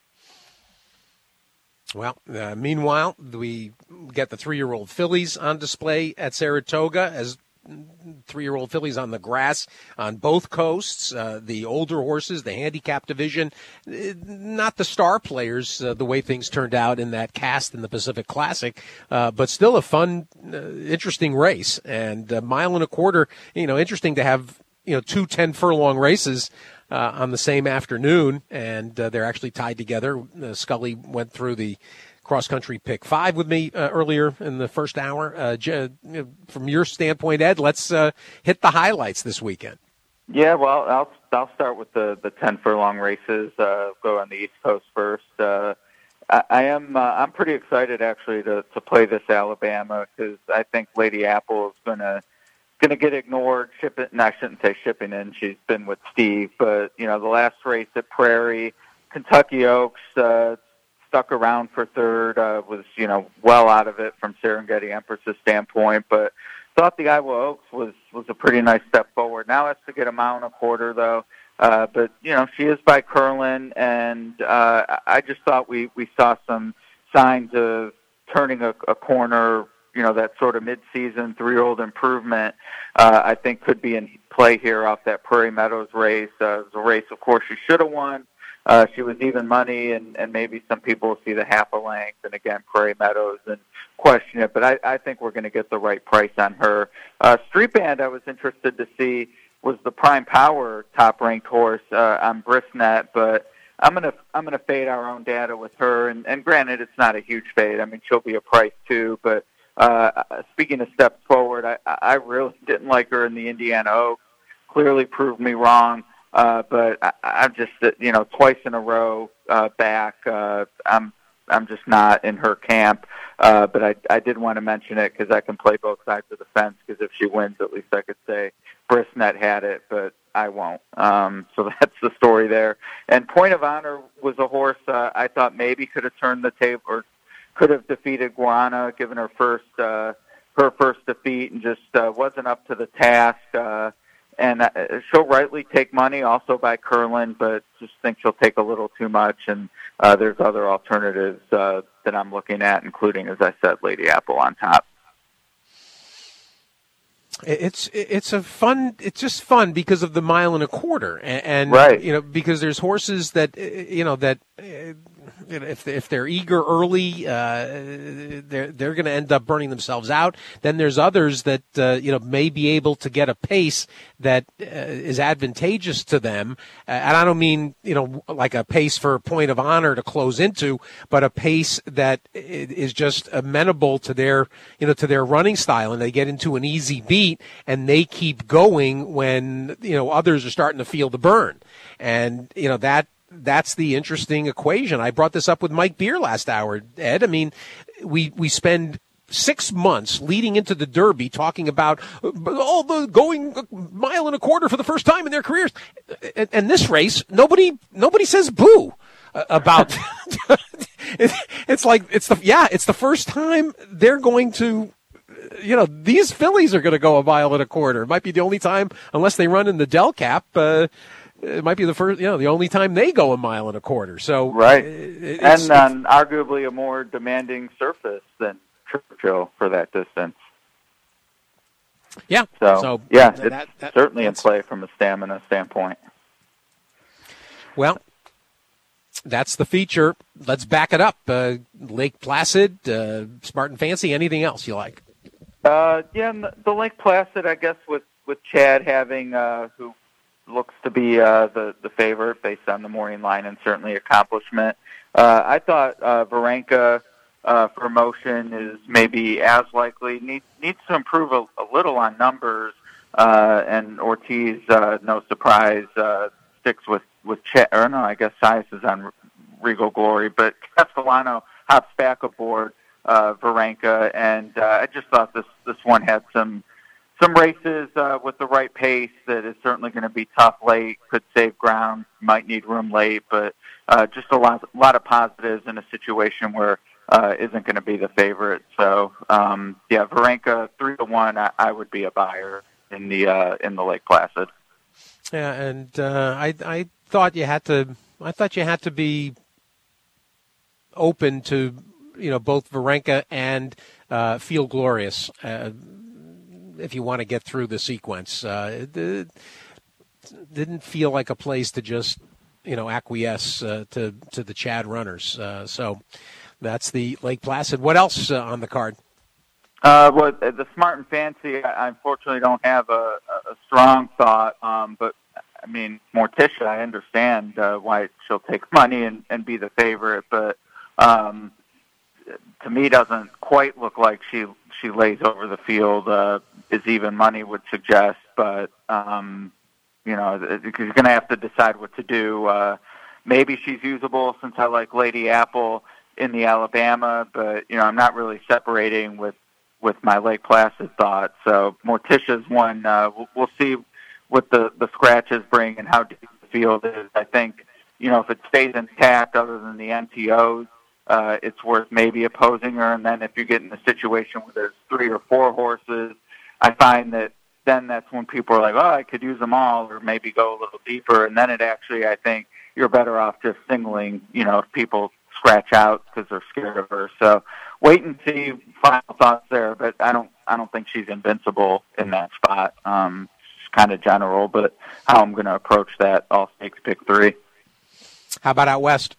Well, meanwhile, we get the 3-year-old fillies on display at Saratoga as 3-year-old fillies on the grass on both coasts. The older horses, the handicap division, not the star players, the way things turned out in that cast in the Pacific Classic, but still a fun, interesting race. And a mile and a quarter, interesting to have, 2 10-furlong races on the same afternoon, and they're actually tied together. Scully went through the cross-country pick 5 with me earlier in the first hour. From your standpoint, Ed, let's hit the highlights this weekend. Yeah, well, I'll start with the 10-furlong races. Go on the East Coast first. I'm pretty excited actually to play this Alabama because I think Lady Apple is gonna get ignored. I shouldn't say shipping in. She's been with Steve, but the last race at Prairie, Kentucky Oaks stuck around for third. Was well out of it from Serengeti Empress's standpoint, but thought the Iowa Oaks was a pretty nice step forward. Now has to get a mile and a quarter though. But she is by Curlin, and I just thought we saw some signs of turning a corner. That sort of mid-season 3-year-old improvement, I think could be in play here off that Prairie Meadows race. It was a race, of course, she should have won, she was even money, and maybe some people will see the half a length, and again, Prairie Meadows, and question it. But I think we're going to get the right price on her. Street Band, I was interested to see, was the Prime Power top-ranked horse on Brisnet, but I'm gonna fade our own data with her. And granted, it's not a huge fade. I mean, she'll be a price too. But speaking of steps forward, I really didn't like her in the Indiana Oaks. Clearly proved me wrong. But I'm just, twice in a row back. I'm just not in her camp. But I did want to mention it because I can play both sides of the fence. Because if she wins, at least I could say Brisnet had it, but I won't. So that's the story there. And Point of Honor was a horse I thought maybe could have turned the table or could have defeated Guana, given her first defeat, and just wasn't up to the task. And she'll rightly take money also by Curlin, but just think she'll take a little too much. And there's other alternatives that I'm looking at, including, as I said, Lady Apple on top. It's just fun because of the 1.25 miles, and right. Because there's horses that if they're eager early, they're going to end up burning themselves out. Then there's others that may be able to get a pace that is advantageous to them, and I don't mean like a pace for Point of Honor to close into, but a pace that is just amenable to their running style, and they get into an easy beat and they keep going when others are starting to feel the burn, and that's the interesting equation. I brought this up with Mike Beer last hour, Ed. I mean, we spend 6 months leading into the Derby talking about all the going 1.25 miles for the first time in their careers. And this race, nobody says boo about. It's like it's the first time they're going to. These fillies are going to go 1.25 miles. It might be the only time, unless they run in the Del Cap. It might be the first, the only time they go 1.25 miles. So right, and on arguably a more demanding surface than Churchill for that distance. Yeah. So it's certainly in play from a stamina standpoint. Well, that's the feature. Let's back it up. Lake Placid, Smart and Fancy. Anything else you like? The Lake Placid, I guess, with Chad having who looks to be the favorite based on the morning line and certainly accomplishment. I thought Varenka for motion is maybe as likely. Needs to improve a little on numbers, and Ortiz, no surprise, sticks with Chad. Or no, I guess Sias is on Regal Glory, but Castellano hops back aboard Varenka, and I just thought this one had some races with the right pace that is certainly going to be tough late, could save ground, might need room late, but just a lot of positives in a situation where isn't going to be the favorite. So Varenka 3-1, I would be a buyer in the Lake Placid. Yeah, and I thought you had to be open to both Varenka and Feel Glorious. If you want to get through the sequence, it didn't feel like a place to just, acquiesce to the Chad runners. So that's the Lake Placid. What else on the card? Well, the Smart and Fancy, I unfortunately don't have a strong thought, but I mean, Morticia, I understand why she'll take money and be the favorite, but to me doesn't quite look like she lays over the field as even money would suggest, but you're going to have to decide what to do. Maybe she's usable since I like Lady Apple in the Alabama, but I'm not really separating with my Lake Placid thoughts. So Morticia's one. We'll see what the scratches bring and how deep the field is. I think if it stays intact, other than the MTOs, it's worth maybe opposing her. And then if you get in a situation where there's 3 or 4 horses, I find that then that's when people are like, oh, I could use them all, or maybe go a little deeper. And then it actually, I think you're better off just singling, if people scratch out because they're scared of her. So wait and see. Final thoughts there, but I don't think she's invincible in that spot. It's kind of general, but how I'm going to approach that all stakes pick 3. How about out west?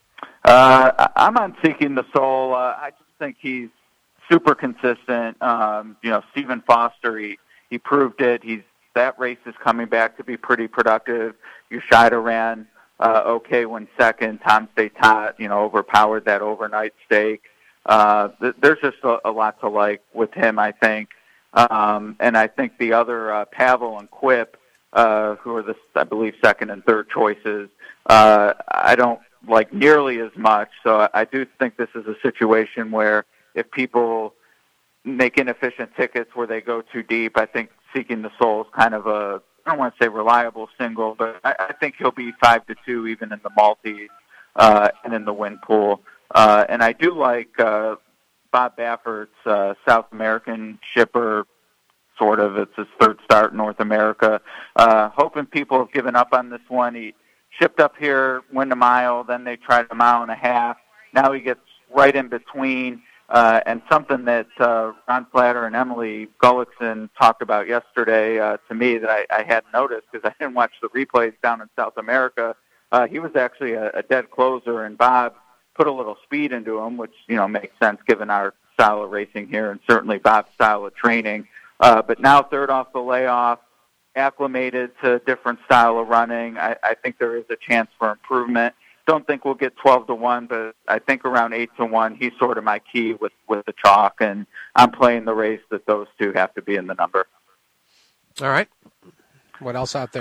I'm on Seeking the Soul. I just think he's super consistent. Stephen Foster, he proved it. That race is coming back to be pretty productive. Yoshida ran okay when second. Tom Statot, overpowered that overnight stake. There's just a lot to like with him, I think. And I think the other, Pavel and Quip, who are I believe, second and third choices, I don't like nearly as much. So I do think this is a situation where if people make inefficient tickets where they go too deep, I think Seeking the Soul is kind of I don't want to say reliable single, but I think he'll be 5-2 even in the multis and in the win pool. And I do like Bob Baffert's South American shipper, sort of. It's his third start in North America. Hoping people have given up on this one. He shipped up here, win a mile, then they tried a mile and a half. Now he gets right in between. And something that Ron Flatter and Emily Gullickson talked about yesterday to me that I hadn't noticed because I didn't watch the replays down in South America. He was actually a dead closer, and Bob put a little speed into him, which makes sense given our style of racing here and certainly Bob's style of training. But now third off the layoff, acclimated to a different style of running. I think there is a chance for improvement. Don't think we'll get 12-1, but I think around 8-1, he's sort of my key with the chalk, and I'm playing the race that those two have to be in the number. All right. What else out there?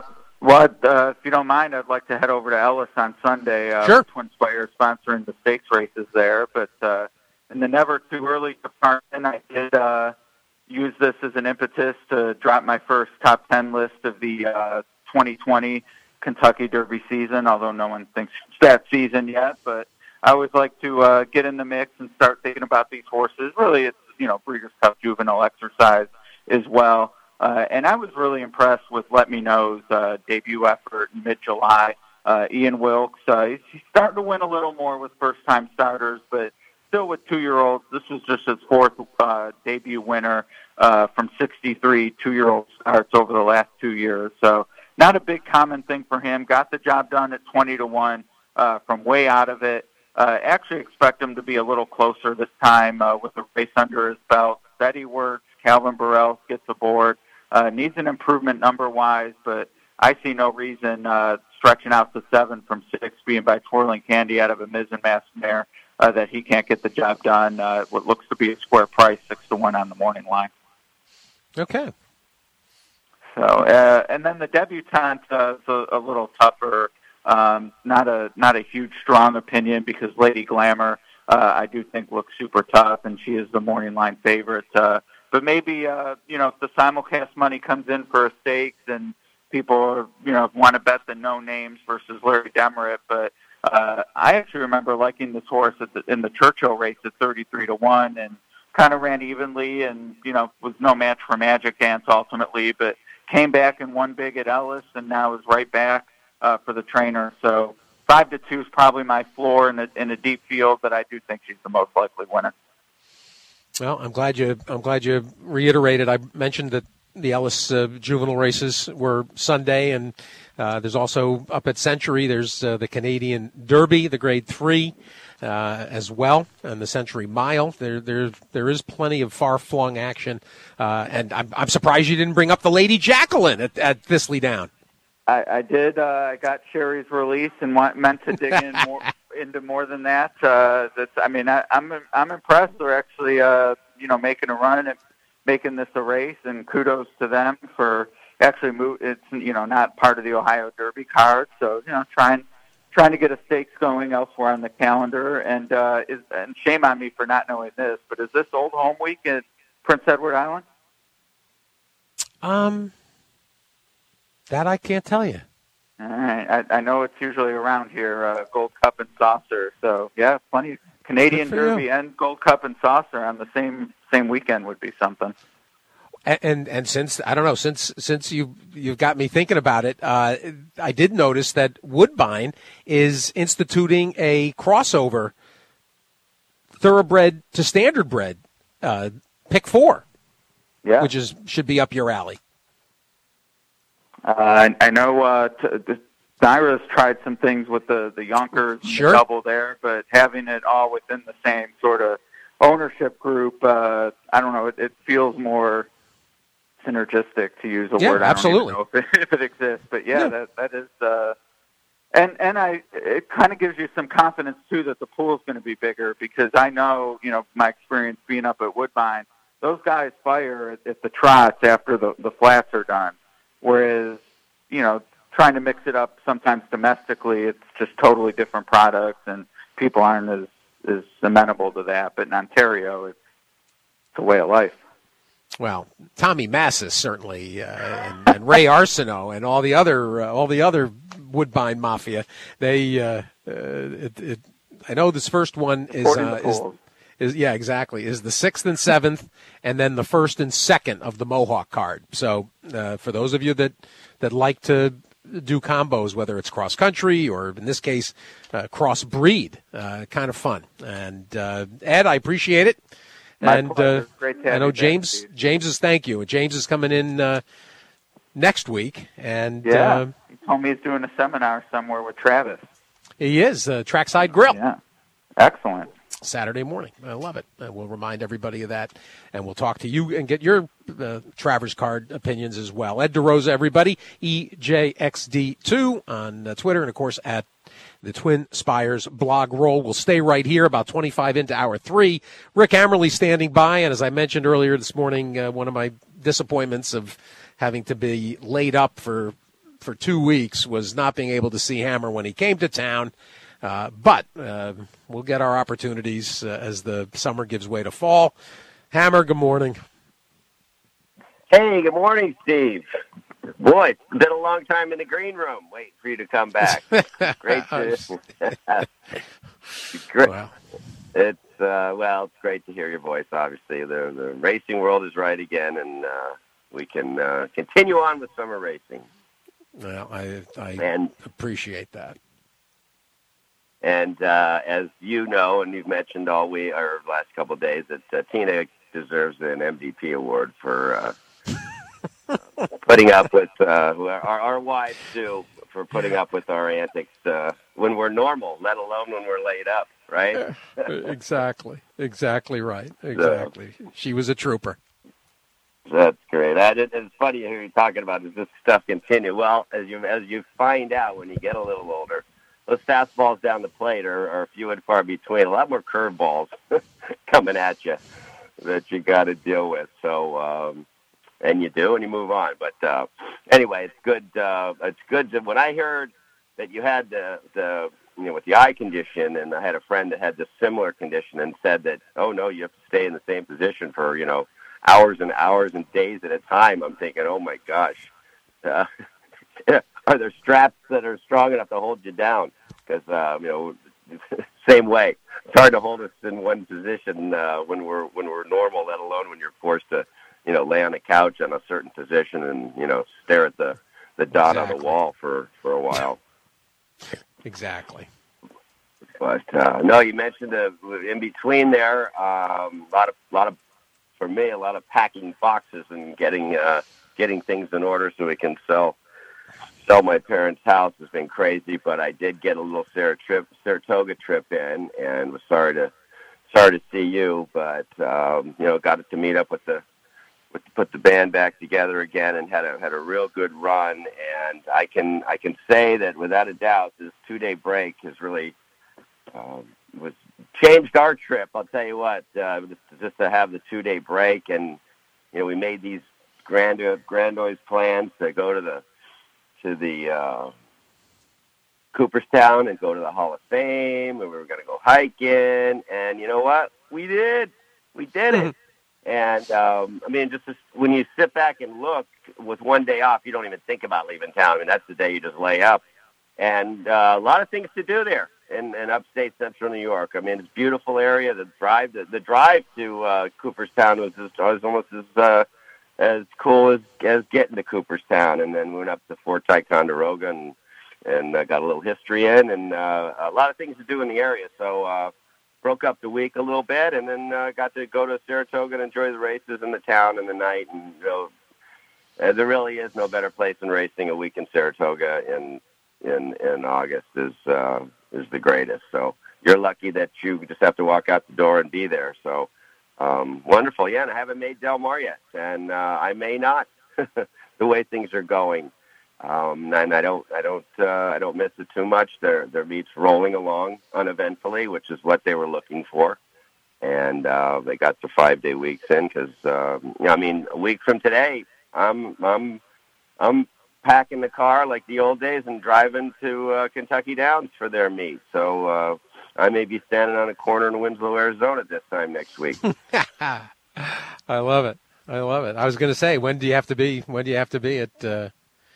If you don't mind, I'd like to head over to Ellis on Sunday. Sure. Twin Spires sponsoring the stakes races there, but in the never too early department, I did use this as an impetus to drop my first top 10 list of the 2020 Kentucky Derby season, although no one thinks it's that season yet. But I always like to get in the mix and start thinking about these horses. Really, it's, Breeders' Cup juvenile exercise as well. And I was really impressed with Let Me Know's debut effort in mid-July. Ian Wilkes, he's starting to win a little more with first-time starters, but still with 2-year-olds. This was just his fourth debut winner from 63 2-year-old starts over the last 2 years. So not a big common thing for him. Got the job done at 20-1 from way out of it. Actually expect him to be a little closer this time with the race under his belt. Steady work. Calvin Burrell gets aboard. Needs an improvement number-wise, but I see no reason stretching out to 7 from 6, being by Twirling Candy out of a Miz and Mass mare, that he can't get the job done. What looks to be a square price, 6-1 on the morning line. Okay. So, and then the debutante is a little tougher. Not a huge strong opinion because Lady Glamour, I do think looks super tough, and she is the morning line favorite. But maybe if the simulcast money comes in for a stakes and people want to bet the no names versus Larry Demerit, but I actually remember liking this horse in the Churchill race at 33-1 and kind of ran evenly and was no match for Magic Dance ultimately, but came back and won big at Ellis, and now is right back for the trainer. So 5-2 is probably my floor in a deep field, but I do think she's the most likely winner. Well, I'm glad you reiterated. I mentioned that the Ellis juvenile races were Sunday, and there's also up at Century. There's the Canadian Derby, the Grade 3, as well, and the Century Mile. There is plenty of far-flung action, and I'm surprised you didn't bring up the Lady Jacqueline at Thistley Down. I did. I got Sherry's release and meant to dig into more than that. I'm impressed. They're actually making a run and making this a race, and kudos to them for actually it's not part of the Ohio Derby card, so trying to get a stakes going elsewhere on the calendar, and shame on me for not knowing this, but is this Old Home Week at Prince Edward Island? That I can't tell you. All right, I know it's usually around here, Gold Cup and Saucer, so yeah, plenty of Canadian Derby and Gold Cup and Saucer on the same weekend would be something. And since I don't know, since you've got me thinking about it, I did notice that Woodbine is instituting a crossover thoroughbred to standardbred pick 4, which should be up your alley. I know Naira's tried some things with the Yonkers double there, but having it all within the same sort of ownership group, I don't know, it feels more synergistic, to use a word. Absolutely. I don't even know if it exists, but that is, and it kind of gives you some confidence too that the pool's going to be bigger, because I know, my experience being up at Woodbine, those guys fire at the trots after the flats are done, whereas, trying to mix it up sometimes domestically, it's just totally different products, and people aren't as amenable to that. But in Ontario, it's a way of life. Well, Tommy Massis certainly, and Ray Arsenault, and all the other Woodbine Mafia. They, I know this first one is the 6th and 7th, and then the 1st and 2nd of the Mohawk card. So for those of you that like to do combos, whether it's cross country or in this case cross breed, kind of fun. And Ed, I appreciate it. My pleasure. Great to have I know you James. back, James is thank you. James is coming in next week, and he told me he's doing a seminar somewhere with Travis. He is Trackside Grill. Yeah, excellent. Saturday morning. I love it. We'll remind everybody of that, and we'll talk to you and get your Travers Card opinions as well. Ed DeRosa, everybody, EJXD2 on Twitter, and, of course, at the Twin Spires blog roll. We'll stay right here about 25 into hour 3. Rick Hammerly standing by, and as I mentioned earlier this morning, one of my disappointments of having to be laid up for 2 weeks was not being able to see Hammer when he came to town. But we'll get our opportunities as the summer gives way to fall. Hammer, good morning. Hey, good morning, Steve. Boy, it's been a long time in the green room waiting for you to come back. Great to great. Wow. It's it's great to hear your voice. Obviously, the racing world is right again, and we can continue on with summer racing. Well, I appreciate that. And as you know, and you've mentioned all last couple of days, that Tina deserves an MVP award for putting up with our wives do, for putting up with our antics when we're normal, let alone when we're laid up, right? Exactly right. Exactly. So, she was a trooper. That's great. It's funny to hear you talking about, does this stuff continue? Well, as you find out when you get a little older, those fastballs down the plate are few and far between. A lot more curveballs coming at you that you got to deal with. So, and you do, and you move on. But anyway, it's good. It's good that when I heard that you had with the eye condition, and I had a friend that had this similar condition, and said that, oh no, you have to stay in the same position for hours and hours and days at a time. I'm thinking, oh my gosh. Are there straps that are strong enough to hold you down? Because, same way. It's hard to hold us in one position when we're normal, let alone when you're forced to, lay on a couch in a certain position and, stare at the dot on the wall for a while. Exactly. But, no, you mentioned in between there, a lot of, for me, a lot of packing boxes and getting things in order so we can sell my parents' house has been crazy, but I did get a little Saratoga trip in, and was sorry to see you, but got to meet up with put the band back together again, and had a real good run. And I can say that without a doubt, this 2-day break has really was changed our trip. I'll tell you what, just to have the 2-day break, and we made these grandiose plans to go to the Cooperstown and go to the Hall of Fame, and we were going to go hiking, and you know what? We did it. And, when you sit back and look, with one day off, you don't even think about leaving town. I mean, that's the day you just lay up. And a lot of things to do there in upstate central New York. I mean, it's a beautiful area. The drive to Cooperstown was almost as cool as getting to Cooperstown, and then we went up to Fort Ticonderoga and got a little history in, and a lot of things to do in the area. So broke up the week a little bit, and then got to go to Saratoga and enjoy the races in the town and the night. And there really is no better place than racing a week in Saratoga, and in August is the greatest. So you're lucky that you just have to walk out the door and be there. So wonderful. Yeah, and I haven't made Del Mar yet, and I may not. The way things are going, and I don't miss it too much. Their meet's rolling along uneventfully, which is what they were looking for. And they got the 5-day weeks in because a week from today, I'm packing the car like the old days and driving to Kentucky Downs for their meet. So I may be standing on a corner in Winslow, Arizona this time next week. I love it. I was going to say, when do you have to be at?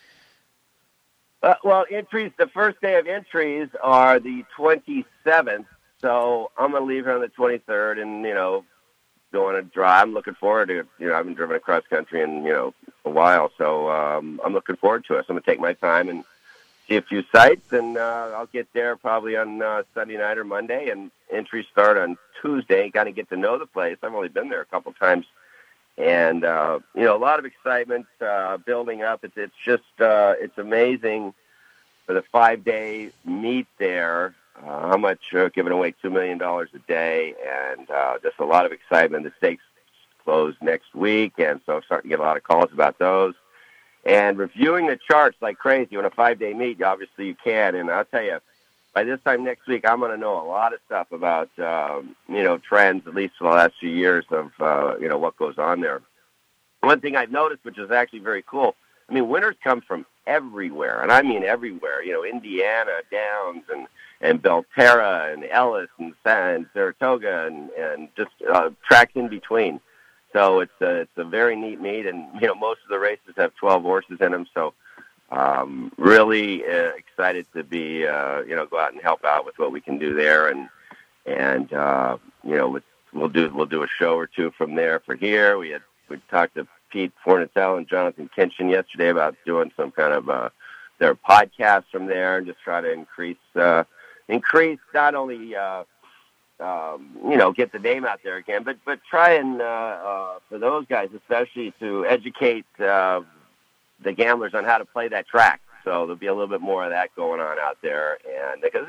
Well, entries. The first day of entries are the 27th. So I'm going to leave here on the 23rd, and go on a drive. I'm looking forward to it. I haven't driven across country in a while, so I'm looking forward to it. So I'm going to take my time and see a few sites, and I'll get there probably on Sunday night or Monday, and entries start on Tuesday. Got to get to know the place. I've only been there a couple times. And, a lot of excitement building up. It's just it's amazing for the 5-day meet there, how much giving away $2 million a day, and just a lot of excitement. The stakes close next week, and so I'm starting to get a lot of calls about those. And reviewing the charts like crazy on a 5-day meet, obviously you can. And I'll tell you, by this time next week, I'm going to know a lot of stuff about, trends, at least for the last few years of, what goes on there. One thing I've noticed, which is actually very cool, winners come from everywhere, and I mean everywhere. Indiana, Downs, and Belterra, and Ellis, and Saratoga, and just tracks in between. So it's a very neat meet, and, most of the races have 12 horses in them, so really excited to be, go out and help out with what we can do there, and we'll do a show or two from there for here. We talked to Pete Fornatale and Jonathan Kinchin yesterday about doing some kind of their podcast from there, and just try to increase not only get the name out there again, but try and for those guys especially to educate the gamblers on how to play that track. So there'll be a little bit more of that going on out there, and because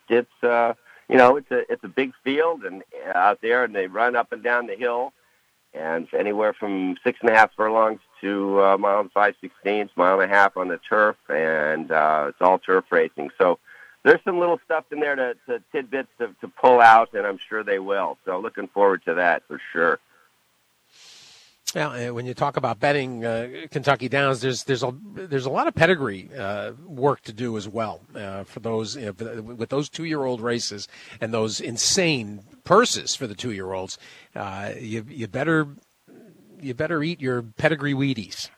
it's a big field and out there, and they run up and down the hill, and anywhere from 6.5 furlongs to a mile and 5/16, mile and a half on the turf, and it's all turf racing. So there's some little stuff in there to tidbits to pull out, and I'm sure they will. So looking forward to that for sure. Well, when you talk about betting Kentucky Downs, there's a lot of pedigree work to do as well for those with those 2-year-old races and those insane purses for the 2-year-olds. You better eat your pedigree Wheaties.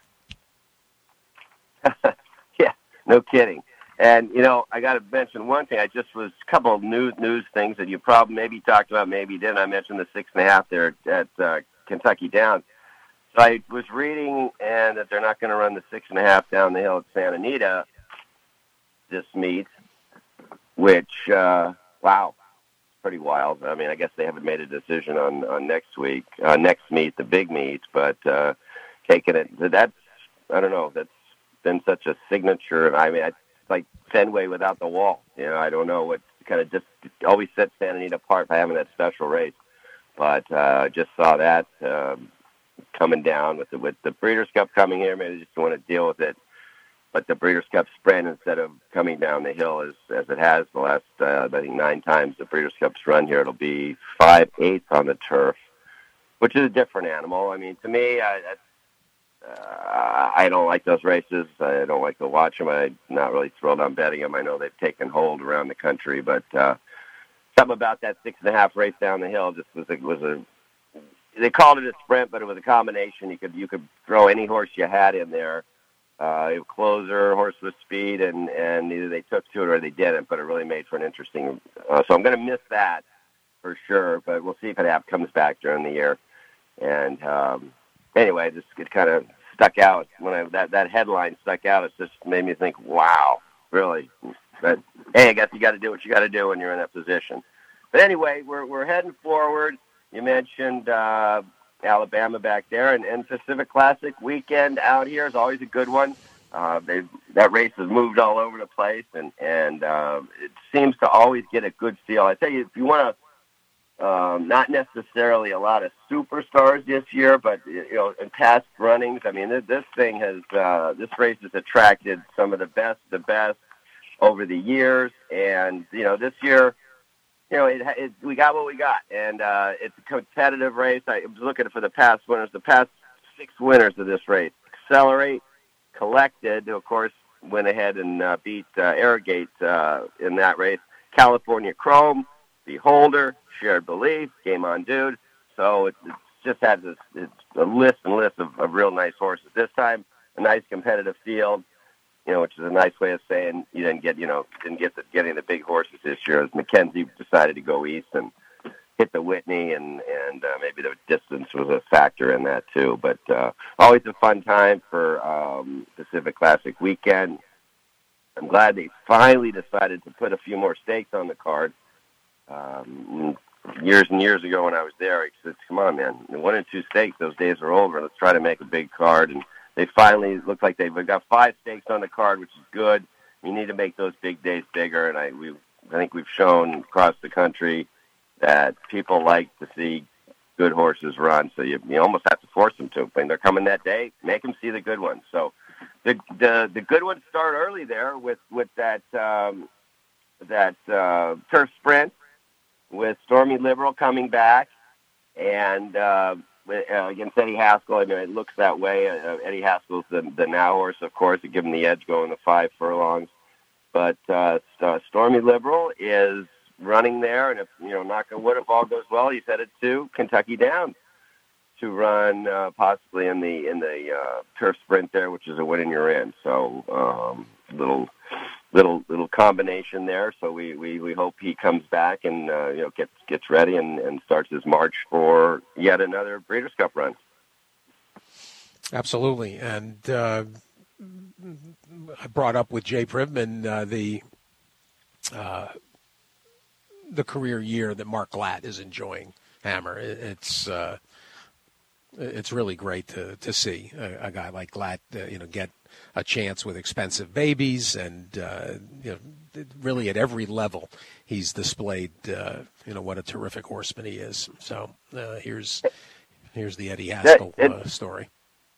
Yeah, no kidding. And I got to mention one thing. I just was a couple of news things that you probably maybe talked about, maybe didn't. I mentioned the 6.5 there at Kentucky Downs. So I was reading and that they're not going to run the 6.5 down the hill at Santa Anita this meet, which, wow, pretty wild. I guess they haven't made a decision on next meet, the big meet, but taking it, that's, I don't know, that's been such a signature. It's like Fenway without the wall. I don't know what kind of just always sets Santa Anita apart by having that special race. But just saw that coming down with the Breeders' Cup coming here. Maybe they just want to deal with it. But the Breeders' Cup sprint, instead of coming down the hill as it has the last, I think 9 times the Breeders' Cup's run here, it'll be 5/8 on the turf, which is a different animal. To me, I don't like those races. I don't like to watch them. I'm not really thrilled on betting them. I know they've taken hold around the country, but something about that 6.5 race down the hill just was a. They called it a sprint, but it was a combination. You could throw any horse you had in there. Closer, horse with speed, and either they took to it or they didn't, but it really made for an interesting. So I'm going to miss that for sure, but we'll see if it comes back during the year. And anyway, it kind of stuck out when that headline stuck out. It just made me think, wow, really? But hey, I guess you got to do what you got to do when you're in that position. But anyway, we're heading forward. You mentioned Alabama back there, and Pacific Classic weekend out here is always a good one. That race has moved all over the place, and it seems to always get a good feel. I tell you, if you want to, not necessarily a lot of superstars this year, but in past runnings, I mean, this thing has this race has attracted some of the best over the years, and this year, we got what we got, and it's a competitive race. I was looking for the past winners, the past 6 winners of this race. Accelerate, Collected, who of course went ahead and beat Arrogate in that race. California Chrome, Beholder, Shared Belief, Game On Dude. So it just has a list and list of real nice horses. This time, a nice competitive field, which is a nice way of saying you didn't get getting the big horses this year. As Mackenzie decided to go east and hit the Whitney, and maybe the distance was a factor in that too. But always a fun time for Pacific Classic weekend. I'm glad they finally decided to put a few more stakes on the card. Years and years ago when I was there, I said, come on, man, 1 and 2 stakes, those days are over. Let's try to make a big card. And they finally look like they've got 5 stakes on the card, which is good. You need to make those big days bigger, and I think we've shown across the country that people like to see good horses run, so you almost have to force them to. When they're coming that day, make them see the good ones. So the good ones start early there with that turf sprint with Stormy Liberal coming back, and against Eddie Haskell. I mean, it looks that way. Eddie Haskell's the now horse, of course, to give him the edge going the 5 furlongs. But Stormy Liberal is running there, and if knock on wood, if all goes well, he's headed to Kentucky Downs to run possibly in the turf sprint there, which is a win and you're in. So little combination there. So we hope he comes back and gets ready and starts his march for yet another Breeders' Cup run. Absolutely, and I brought up with Jay Privman the career year that Mark Glatt is enjoying. Hammer, it's really great to see a guy like Glatt, get a chance with Expensive Babies, and really at every level he's displayed what a terrific horseman he is. So here's the Eddie Haskell story.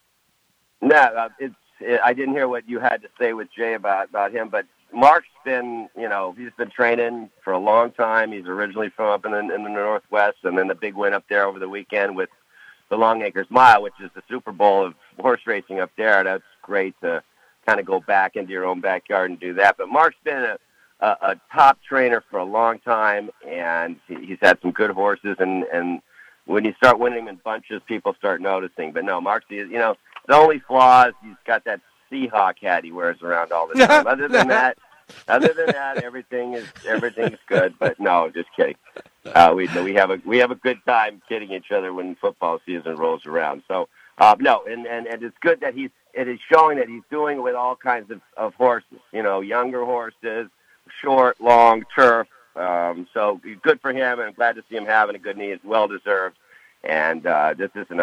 No, I didn't hear what you had to say with Jay about him, but Mark's been, he's been training for a long time. He's originally from up in the Northwest, and then the big win up there over the weekend with the Long Acres Mile, which is the Super Bowl of horse racing up there. That's great to kind of go back into your own backyard and do that. But Mark's been a top trainer for a long time, and he's had some good horses. And when you start winning in bunches, people start noticing. But no, Mark's, the only flaw is he's got that Seahawk hat he wears around all the time. Other than that, everything's good. But no, just kidding. We have a good time kidding each other when football season rolls around. So no, and it's good that it is showing that he's doing it with all kinds of horses. Younger horses, short, long, turf. So good for him, and I'm glad to see him having a good knee. It's well deserved. And this isn't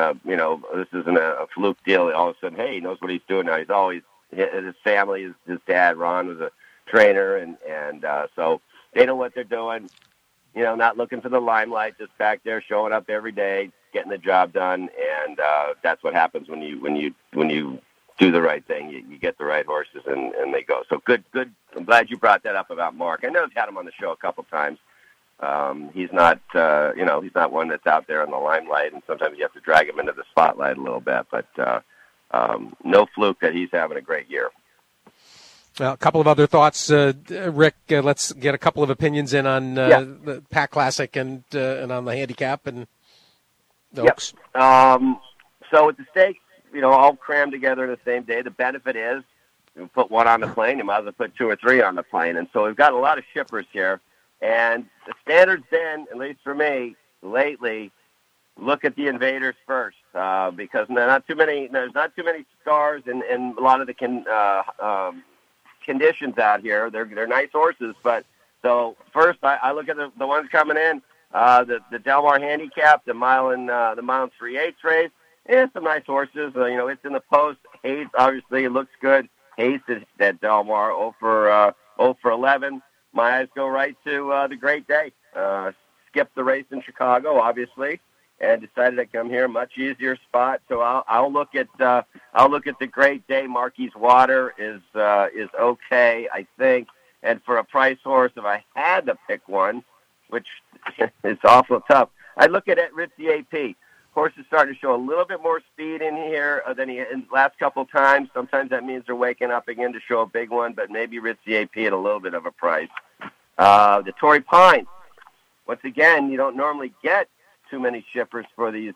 a fluke deal. All of a sudden, hey, he knows what he's doing now. He's always his family. His dad, Ron, was a trainer, and so they know what they're doing. Not looking for the limelight, just back there showing up every day, getting the job done. And that's what happens when you do the right thing. You get the right horses, and they go. So good. I'm glad you brought that up about Mark. I know I've had him on the show a couple times. He's not, he's not one that's out there in the limelight, and sometimes you have to drag him into the spotlight a little bit. But no fluke that he's having a great year. Well, a couple of other thoughts, Rick. Let's get a couple of opinions in on the Pac Classic and on the handicap and the Oaks. So with the stakes, all crammed together the same day. The benefit is you put one on the plane, you might as well put 2 or 3 on the plane, and so we've got a lot of shippers here. And the standard's been, at least for me, lately, look at the Invaders first, because there's not too many stars and a lot of the conditions out here. They're nice horses, but so first I look at the ones coming in, the Del Mar Handicap, the mile and 3/8 race. Some nice horses. It's in the post. Hayes, obviously, it looks good. Hayes at Del Mar, 0 for 11. My eyes go right to the Great Day. Skipped the race in Chicago, obviously, and decided to come here. Much easier spot. So I'll look at the Great Day. Marquis Water is okay, I think. And for a price horse, if I had to pick one, which is awful tough, I'd look at Ritzy AP. Horse is starting to show a little bit more speed in here than he in the last couple of times. Sometimes that means they're waking up again to show a big one, but maybe Ritzy AP at a little bit of a price. The Torrey Pines. Once again, you don't normally get too many shippers for these,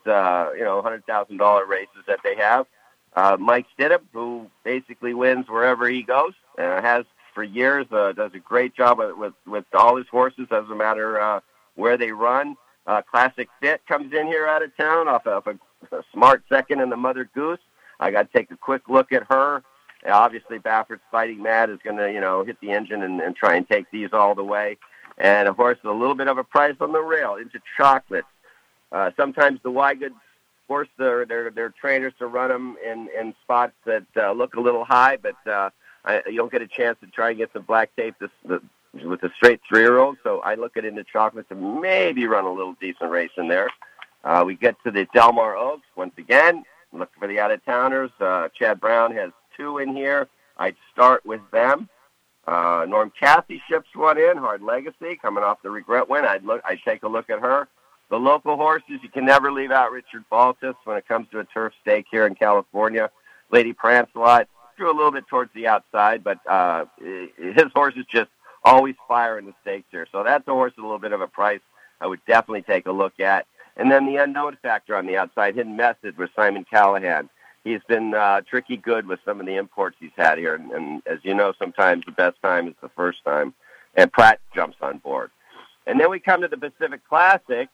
$100,000 races that they have. Mike Stidham, who basically wins wherever he goes, has for years, does a great job with all his horses. Doesn't matter where they run. Classic Fit comes in here out of town off of a smart second in the Mother Goose. I got to take a quick look at her. Obviously, Baffert's Fighting Mad is going to, hit the engine and try and take these all the way. And, of course, a little bit of a price on the rail into Chocolate. Sometimes the Wygood force their trainers to run them in spots that look a little high, but you don't get a chance to try and get some black tape with a straight 3-year-old. So I look at Into Chocolate to maybe run a little decent race in there. We get to the Del Mar Oaks once again. Looking for the out-of-towners. Chad Brown has 2 in here. I'd start with them. Norm Cathy ships one in, Hard Legacy, coming off the regret win. I'd take a look at her. The local horses, you can never leave out Richard Baltus when it comes to a turf stake here in California. Lady Prancelot drew a little bit towards the outside, but his horses just always fire in the stakes here. So that's a horse at a little bit of a price I would definitely take a look at. And then the unknown factor on the outside, Hidden Message with Simon Callahan. He's been tricky good with some of the imports he's had here. And as you know, sometimes the best time is the first time. And Pratt jumps on board. And then we come to the Pacific Classic,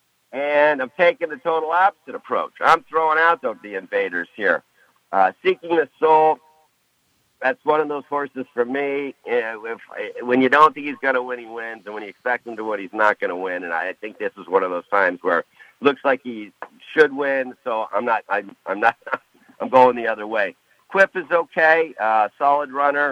and I'm taking the total opposite approach. I'm throwing out the Invaders here. Seeking the Soul, that's one of those horses for me. When you don't think he's going to win, he wins. And when you expect him to win, he's not going to win. And I think this is one of those times where it looks like he should win. So I'm going the other way. Quip is okay. Solid runner.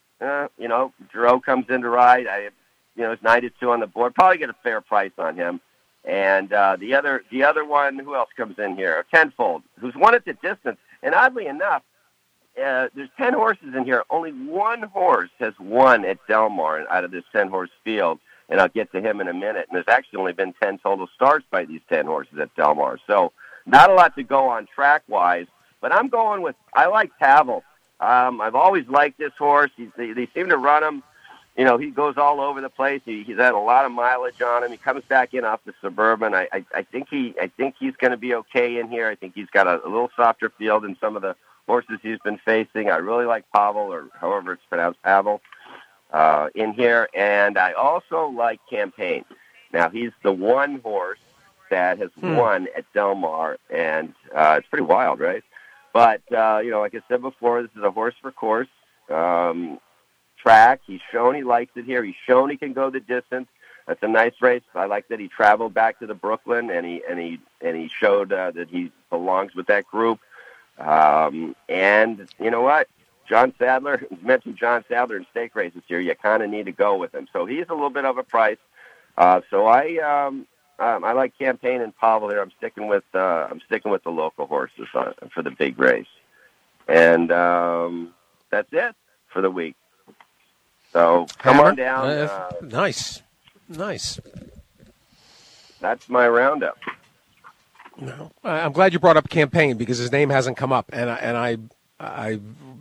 Giroux comes in to ride. It's 9-2 on the board. Probably get a fair price on him. And the other one, who else comes in here? Tenfold, who's won at the distance. And oddly enough, there's 10 horses in here. Only one horse has won at Del Mar out of this 10-horse field, and I'll get to him in a minute. And there's actually only been 10 total starts by these 10 horses at Del Mar. So not a lot to go on track-wise, but I like Pavel. I've always liked this horse. They seem to run him. He goes all over the place. He's had a lot of mileage on him. He comes back in off the Suburban. I think he's going to be okay in here. I think he's got a little softer field than some of the horses he's been facing. I really like Pavel, or however it's pronounced, Pavel, in here. And I also like Campaign. Now, he's the one horse that has won at Del Mar, and it's pretty wild, right? But, like I said before, this is a horse for course. Track. He's shown he likes it here. He's shown he can go the distance. That's a nice race. I like that he traveled back to the Brooklyn and he showed that he belongs with that group. And you know what? John Sadler, mentioned John Sadler in stake races here. You kind of need to go with him. So he's a little bit of a price. So I like Campaign and Pavel here. I'm sticking with the local horses for the big race. And that's it for the week. So come on down. Nice. That's my roundup. No, I'm glad you brought up Campaign because his name hasn't come up, and I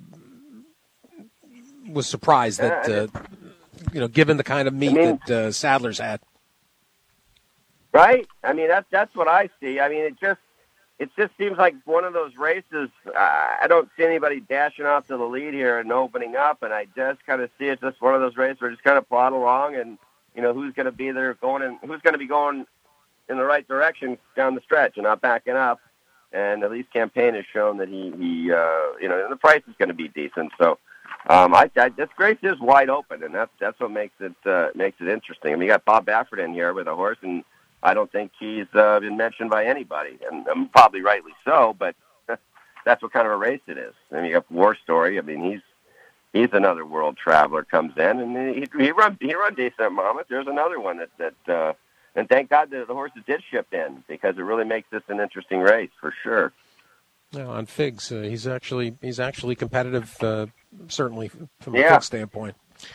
was surprised that given the kind of meat that Sadler's had. Right. I mean that's what I see. I mean it just seems like one of those races. I don't see anybody dashing off to the lead here and opening up, and I just kind of see it just one of those races where just kind of plod along, and who's going to be there going and who's going to be going in the right direction down the stretch and not backing up. And at least Campaign has shown that he the price is going to be decent. So this race is wide open, and that's what makes it interesting. I mean, you got Bob Baffert in here with a horse, and I don't think he's been mentioned by anybody, and probably rightly so, but that's what kind of a race it is. I mean, you got War Story. I mean, he's another world traveler comes in, and he run decent moments. There's another one that and thank God that the horses did ship in, because it really makes this an interesting race for sure. Yeah, on Figs, he's actually competitive, certainly from a Figs standpoint.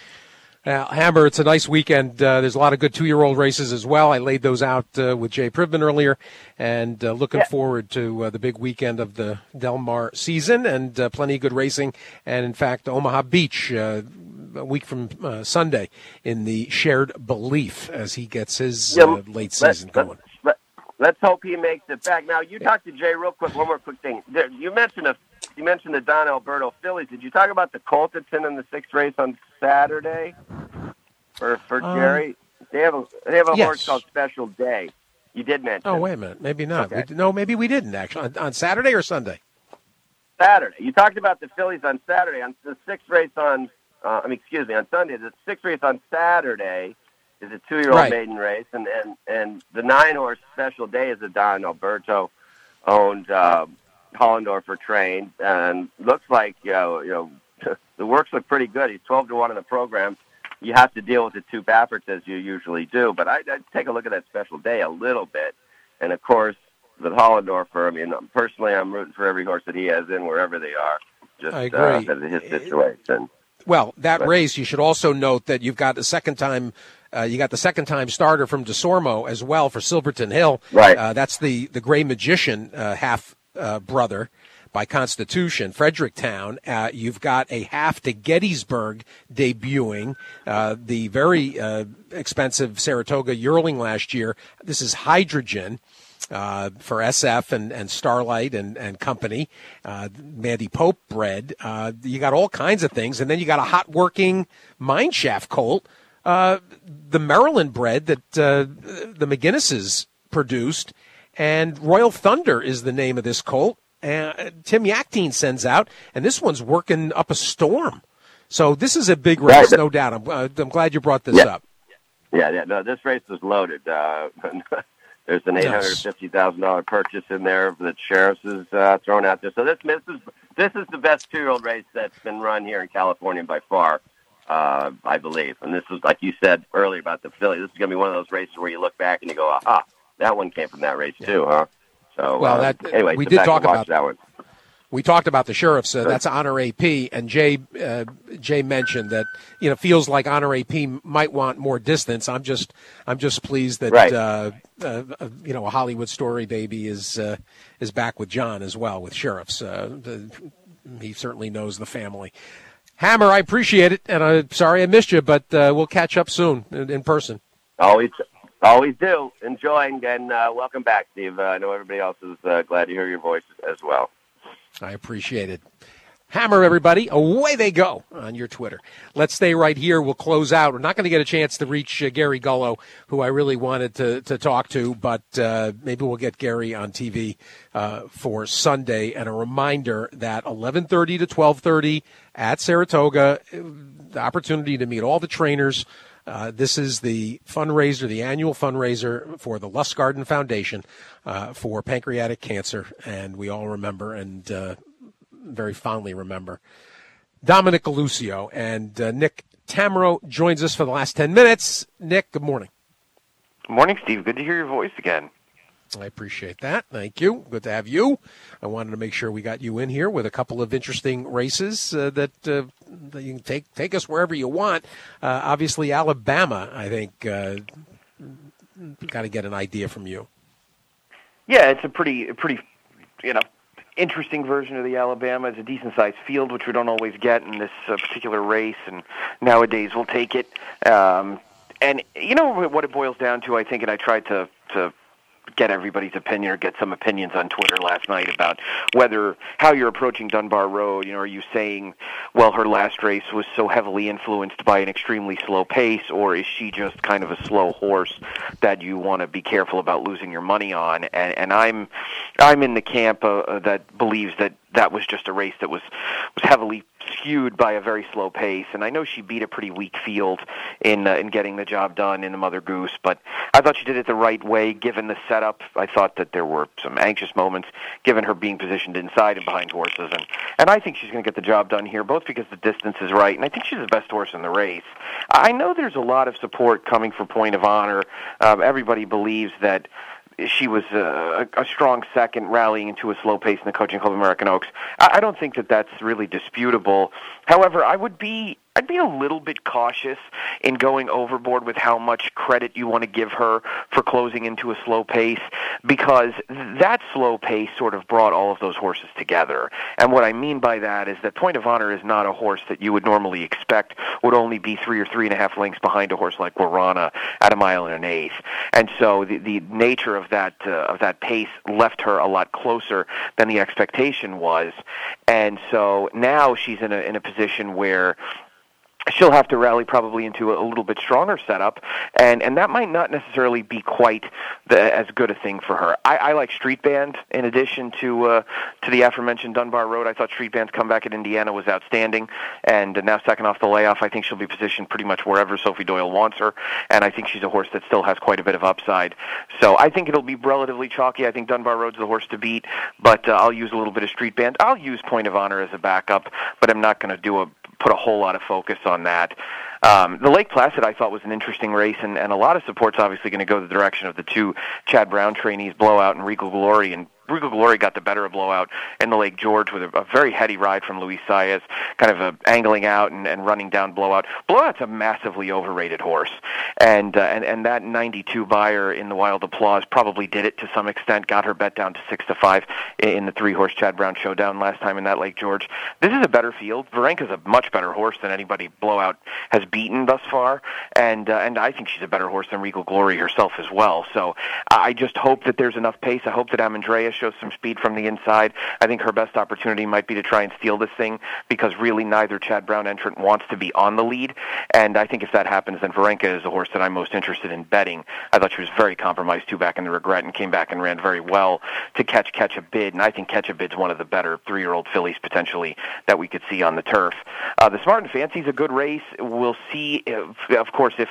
Hammer, it's a nice weekend. There's a lot of good 2-year-old races as well. I laid those out with Jay Privman earlier, and looking forward to the big weekend of the Del Mar season, and plenty of good racing. And, in fact, Omaha Beach, a week from Sunday, in the Shared Belief, as he gets his late season going. Let's hope he makes it back. Now, you talked to Jay real quick. One more quick thing. You mentioned the Don Alberto fillies. Did you talk about the colt that's in the 6th race on Saturday for Jerry? They have a horse called Special Day. You did mention. Oh, wait a minute. Maybe not. Okay. Maybe we didn't actually. On Saturday or Sunday? Saturday. You talked about the fillies on Saturday. On the 6th race on Sunday. The 6th race on Saturday is a 2-year-old maiden race, and the 9-horse Special Day is a Don Alberto owned Hollendorfer trained, and looks like the works look pretty good. He's 12-1 in the program. You have to deal with the 2 Bafferts as you usually do, but I'd take a look at that Special Day a little bit. And of course, the Hollendorfer. I mean, personally, I'm rooting for every horse that he has in wherever they are. I agree. Because of his situation. Well, race, you should also note that you've got the second time starter from DeSormo as well for Silverton Hill. Right. That's the Gray Magician half brother by Constitution, Fredericktown. You've got a half to Gettysburg debuting, the very expensive Saratoga yearling last year. This is Hydrogen. For SF and Starlight and company, Mandy Pope bred. You got all kinds of things, and then you got a hot working Mineshaft colt, the Maryland bred that the McGinnises produced, and Royal Thunder is the name of this colt. Tim Yaktine sends out, and this one's working up a storm. So this is a big race, no doubt. I'm glad you brought this up. Yeah. No, this race is loaded. There's an $850,000 purchase in there that Sheriff's is thrown out there. So this is the best 2-year-old race that's been run here in California by far, I believe. And this is, like you said earlier about the filly, this is going to be one of those races where you look back and you go, aha, that one came from that race too, huh? So anyway, we did talk about that one. We talked about the Sheriffs. That's Honor AP, and Jay mentioned that feels like Honor AP might want more distance. I'm just pleased that a Hollywood Story baby is back with John as well with Sheriffs. He certainly knows the family. Hammer, I appreciate it, and I'm sorry I missed you, but we'll catch up soon in person. Always do. Enjoy, and welcome back, Steve. I know everybody else is glad to hear your voice as well. I appreciate it. Hammer, everybody. Away they go on your Twitter. Let's stay right here. We'll close out. We're not going to get a chance to reach Gary Gullo, who I really wanted to talk to, but maybe we'll get Gary on TV for Sunday. And a reminder that 11:30 to 12:30 at Saratoga, the opportunity to meet all the trainers. This is the fundraiser, the annual fundraiser for the Lustgarten Foundation for pancreatic cancer, and we all remember and very fondly remember Dominic Galucio. And Nick Tamero joins us for the last 10 minutes. Nick, good morning. Good morning, Steve. Good to hear your voice again. I appreciate that. Thank you. Good to have you. I wanted to make sure we got you in here with a couple of interesting races that you can take us wherever you want. Obviously, Alabama, I think, got to get an idea from you. Yeah, it's a pretty interesting version of the Alabama. It's a decent-sized field, which we don't always get in this particular race, and nowadays we'll take it. And you know what it boils down to, I think, and I tried to get everybody's opinion or get some opinions on Twitter last night about how you're approaching Dunbar Road. Are you saying, well, her last race was so heavily influenced by an extremely slow pace, or is she just kind of a slow horse that you want to be careful about losing your money on? And I'm in the camp that believes that was just a race that was heavily skewed by a very slow pace, and I know she beat a pretty weak field in getting the job done in the Mother Goose, but I thought she did it the right way given the setup. I thought that there were some anxious moments given her being positioned inside and behind horses, and I think she's going to get the job done here, both because the distance is right, and I think she's the best horse in the race. I know there's a lot of support coming for Point of Honor. Everybody believes that she was a strong second rallying into a slow pace in the Coaching Club American Oaks. I don't think that that's really disputable. However, I'd be a little bit cautious in going overboard with how much credit you want to give her for closing into a slow pace, because that slow pace sort of brought all of those horses together. And what I mean by that is that Point of Honor is not a horse that you would normally expect would only be 3 or 3.5 lengths behind a horse like Guarana at 1 1/8. And so the nature of that pace left her a lot closer than the expectation was. And so now she's in a position where she'll have to rally probably into a little bit stronger setup, and that might not necessarily be quite as good a thing for her. I like Street Band in addition to the aforementioned Dunbar Road. I thought Street Band's comeback at Indiana was outstanding, and now second off the layoff, I think she'll be positioned pretty much wherever Sophie Doyle wants her, and I think she's a horse that still has quite a bit of upside. So I think it'll be relatively chalky. I think Dunbar Road's the horse to beat, but I'll use a little bit of Street Band. I'll use Point of Honor as a backup, but I'm not going to put a whole lot of focus on that. The Lake Placid, I thought, was an interesting race, and a lot of support's obviously going to go the direction of the two Chad Brown trainees, Blowout and Regal Glory, and Regal Glory got the better of Blowout in the Lake George with a very heady ride from Luis Saez, kind of angling out and running down Blowout. Blowout's a massively overrated horse, and that 92 buyer in the Wild Applause probably did it to some extent, got her bet down to 6-5 in the 3-horse Chad Brown Showdown last time in that Lake George. This is a better field. Varenka's a much better horse than anybody Blowout has beaten thus far, and I think she's a better horse than Regal Glory herself as well. So I just hope that there's enough pace. I hope that Amandrea shows some speed from the inside. I think her best opportunity might be to try and steal this thing, because really neither Chad Brown entrant wants to be on the lead, and I think if that happens, then Varenka is the horse that I'm most interested in betting. I thought she was very compromised too back in the Regret and came back and ran very well to catch a Bid, and I think Catch a Bid's one of the better 3-year-old fillies potentially that we could see on the turf. The Smart and Fancy's a good race. We'll see, of course, if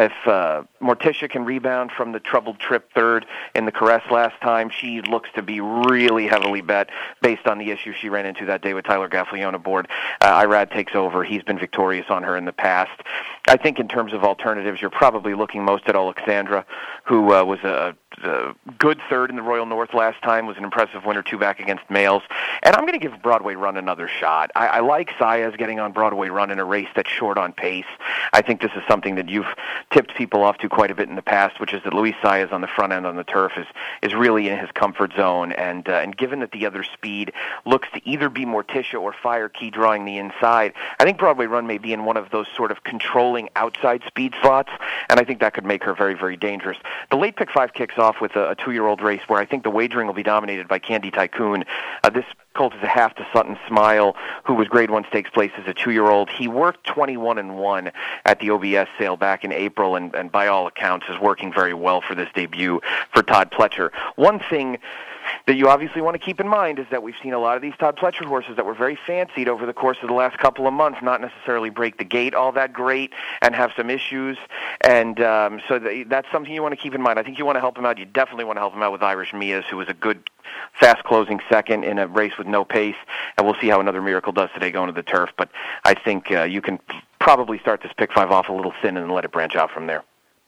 Morticia can rebound from the troubled trip third in the Caress last time. She looks to be really heavily bet based on the issue she ran into that day with Tyler Gaffalione aboard. Irad takes over. He's been victorious on her in the past. I think in terms of alternatives, you're probably looking most at Alexandra, who was a good third in the Royal North last time, was an impressive winner 2 back against Males. And I'm going to give Broadway Run another shot. I like Saez getting on Broadway Run in a race that's short on pace. I think this is something that you've tipped people off to quite a bit in the past, which is that Luis Saez on the front end on the turf is really in his comfort zone. And given that the other speed looks to either be Morticia or Fire Key drawing the inside, I think Broadway Run may be in one of those sort of controlling outside speed slots, and I think that could make her very, very dangerous. The late pick 5 kicks off with a 2-year-old race where I think the wagering will be dominated by Candy Tycoon. This colt is a half to Sutton Smile, who was Grade 1 stakes placed as a 2-year-old. He worked 21-1 at the OBS sale back in April, and by all accounts is working very well for this debut for Todd Pletcher. One thing that you obviously want to keep in mind is that we've seen a lot of these Todd Pletcher horses that were very fancied over the course of the last couple of months not necessarily break the gate all that great and have some issues, and so that's something you want to keep in mind. I think you want to help him out. You definitely want to help him out with Irish Mias, who was a good fast-closing second in a race with no pace, and we'll see how Another Miracle does today going to the turf, but I think you can probably start this pick 5 off a little thin and let it branch out from there.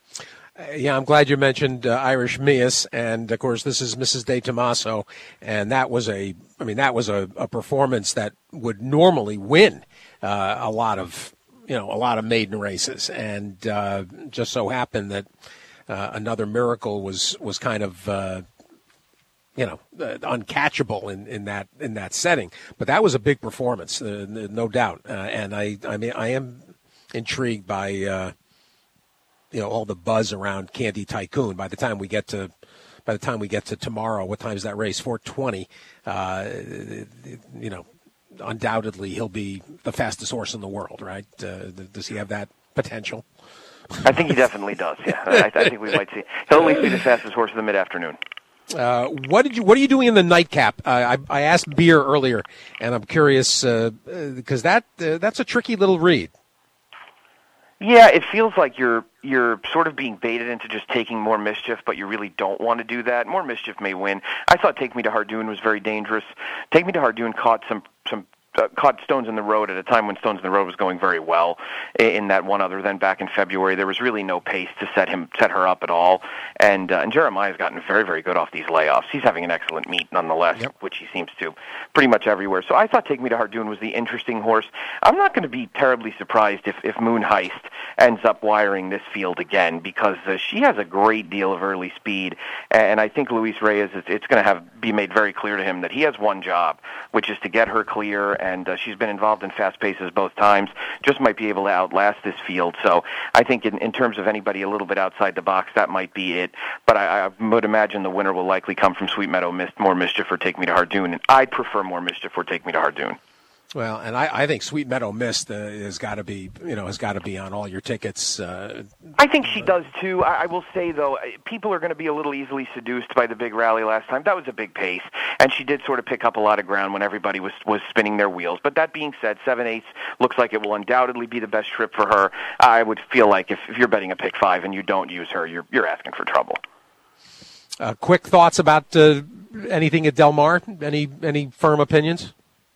Yeah, I'm glad you mentioned Irish Mias, and of course this is Mrs. De Tomaso, and that was a performance that would normally win a lot of maiden races, and just so happened that Another Miracle was kind of uncatchable in that setting, but that was a big performance, no doubt, and I am intrigued by all the buzz around Candy Tycoon. By the time we get to tomorrow, what time is that race? 4:20. Undoubtedly he'll be the fastest horse in the world, right? Does he have that potential? I think he definitely does. Yeah, I think we might see. He'll at least be the fastest horse of the mid-afternoon. What are you doing in the nightcap? I asked Beer earlier, and I'm curious because that's a tricky little read. Yeah, it feels like you're sort of being baited into just taking more mischief, but you really don't want to do that. More mischief may win. I thought Take Me to Hardoon was very dangerous. Take Me to Hardoon caught caught Stones in the Road at a time when Stones in the Road was going very well in that one other. Then back in February, there was really no pace to set her up at all. And Jeremiah's gotten very, very good off these layoffs. He's having an excellent meet nonetheless, which he seems to pretty much everywhere. So I thought Take Me to Hardoon was the interesting horse. I'm not going to be terribly surprised if Moon Heist ends up wiring this field again, because she has a great deal of early speed. And I think Luis Reyes, it's going to be made very clear to him that he has one job, which is to get her clear. And she's been involved in fast paces both times, just might be able to outlast this field. So I think in terms of anybody a little bit outside the box, that might be it. But I would imagine the winner will likely come from Sweet Meadow Mist, More Mischief, or Take Me to Hardoon. And I'd prefer More Mischief or Take Me to Hardoon. Well, and I think Sweet Meadow Mist has got to be on all your tickets. I think she does too. I will say though, people are going to be a little easily seduced by the big rally last time. That was a big pace, and she did sort of pick up a lot of ground when everybody was spinning their wheels. But that being said, 7/8 looks like it will undoubtedly be the best trip for her. I would feel like if you're betting a pick 5 and you don't use her, you're asking for trouble. Quick thoughts about anything at Del Mar? Any firm opinions?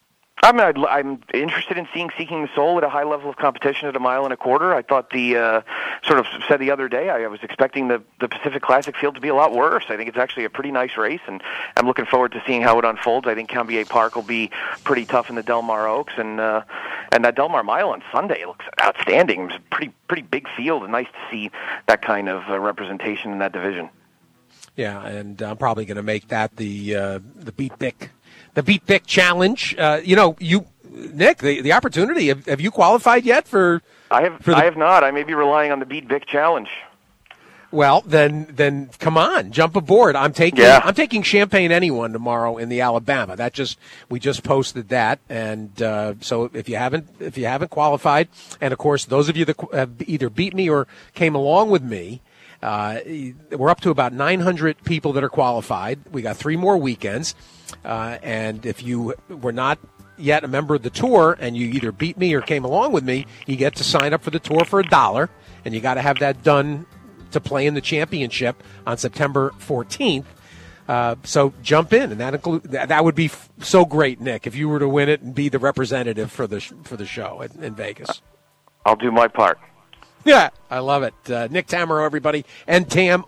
I'm interested in seeing Seeking the Soul at a high level of competition at 1.25 miles. I thought sort of said the other day, I was expecting the Pacific Classic field to be a lot worse. I think it's actually a pretty nice race, and I'm looking forward to seeing how it unfolds. I think Cambier Park will be pretty tough in the Del Mar Oaks, and that Del Mar Mile on Sunday looks outstanding. It was a pretty big field, and nice to see that kind of representation in that division. Yeah, and I'm probably going to make that the Beat Bic. The Beat Bic Challenge. Nick, the opportunity. Have you qualified yet for? I have not. I may be relying on the Beat Bic Challenge. Well, then come on, jump aboard. I'm taking Champagne Anyone tomorrow in the Alabama. We just posted that, and so if you haven't qualified, and of course those of you that have either beat me or came along with me. We're up to about 900 people that are qualified. We got 3 more weekends. And if you were not yet a member of the tour and you either beat me or came along with me, you get to sign up for the tour for $1. And you got to have that done to play in the championship on September 14th. So jump in, and that would be so great, Nick, if you were to win it and be the representative for the show in Vegas. I'll do my part. Yeah, I love it. Nick Tammaro, everybody, and Tam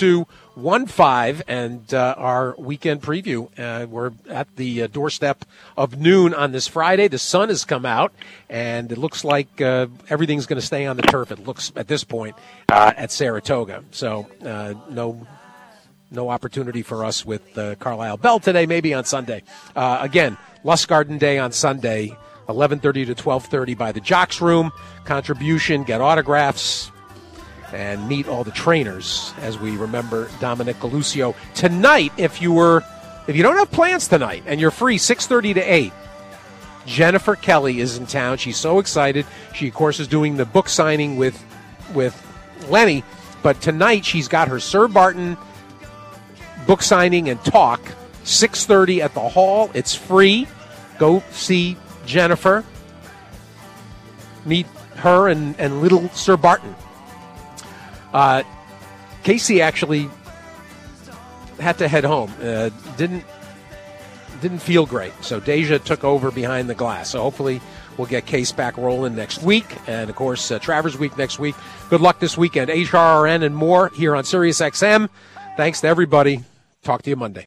1215, and our weekend preview. We're at the doorstep of noon on this Friday. The sun has come out, and it looks like everything's going to stay on the turf. It looks at this point at Saratoga. So no opportunity for us with Carlisle Bell today. Maybe on Sunday. Again, Lustgarten Day on Sunday. 11:30 to 12:30 by the Jocks Room. Contribution, get autographs, and meet all the trainers as we remember Dominic Galusio. Tonight, if you don't have plans tonight and you're free, 6:30 to 8, Jennifer Kelly is in town. She's so excited. She, of course, is doing the book signing with Lenny, but tonight she's got her Sir Barton book signing and talk, 6:30 at the Hall. It's free. Go see Jennifer, meet her and little Sir Barton. Casey actually had to head home. Didn't feel great. So Deja took over behind the glass. So hopefully we'll get Case back rolling next week. And, of course, Travers Week next week. Good luck this weekend. HRRN and more here on Sirius XM. Thanks to everybody. Talk to you Monday.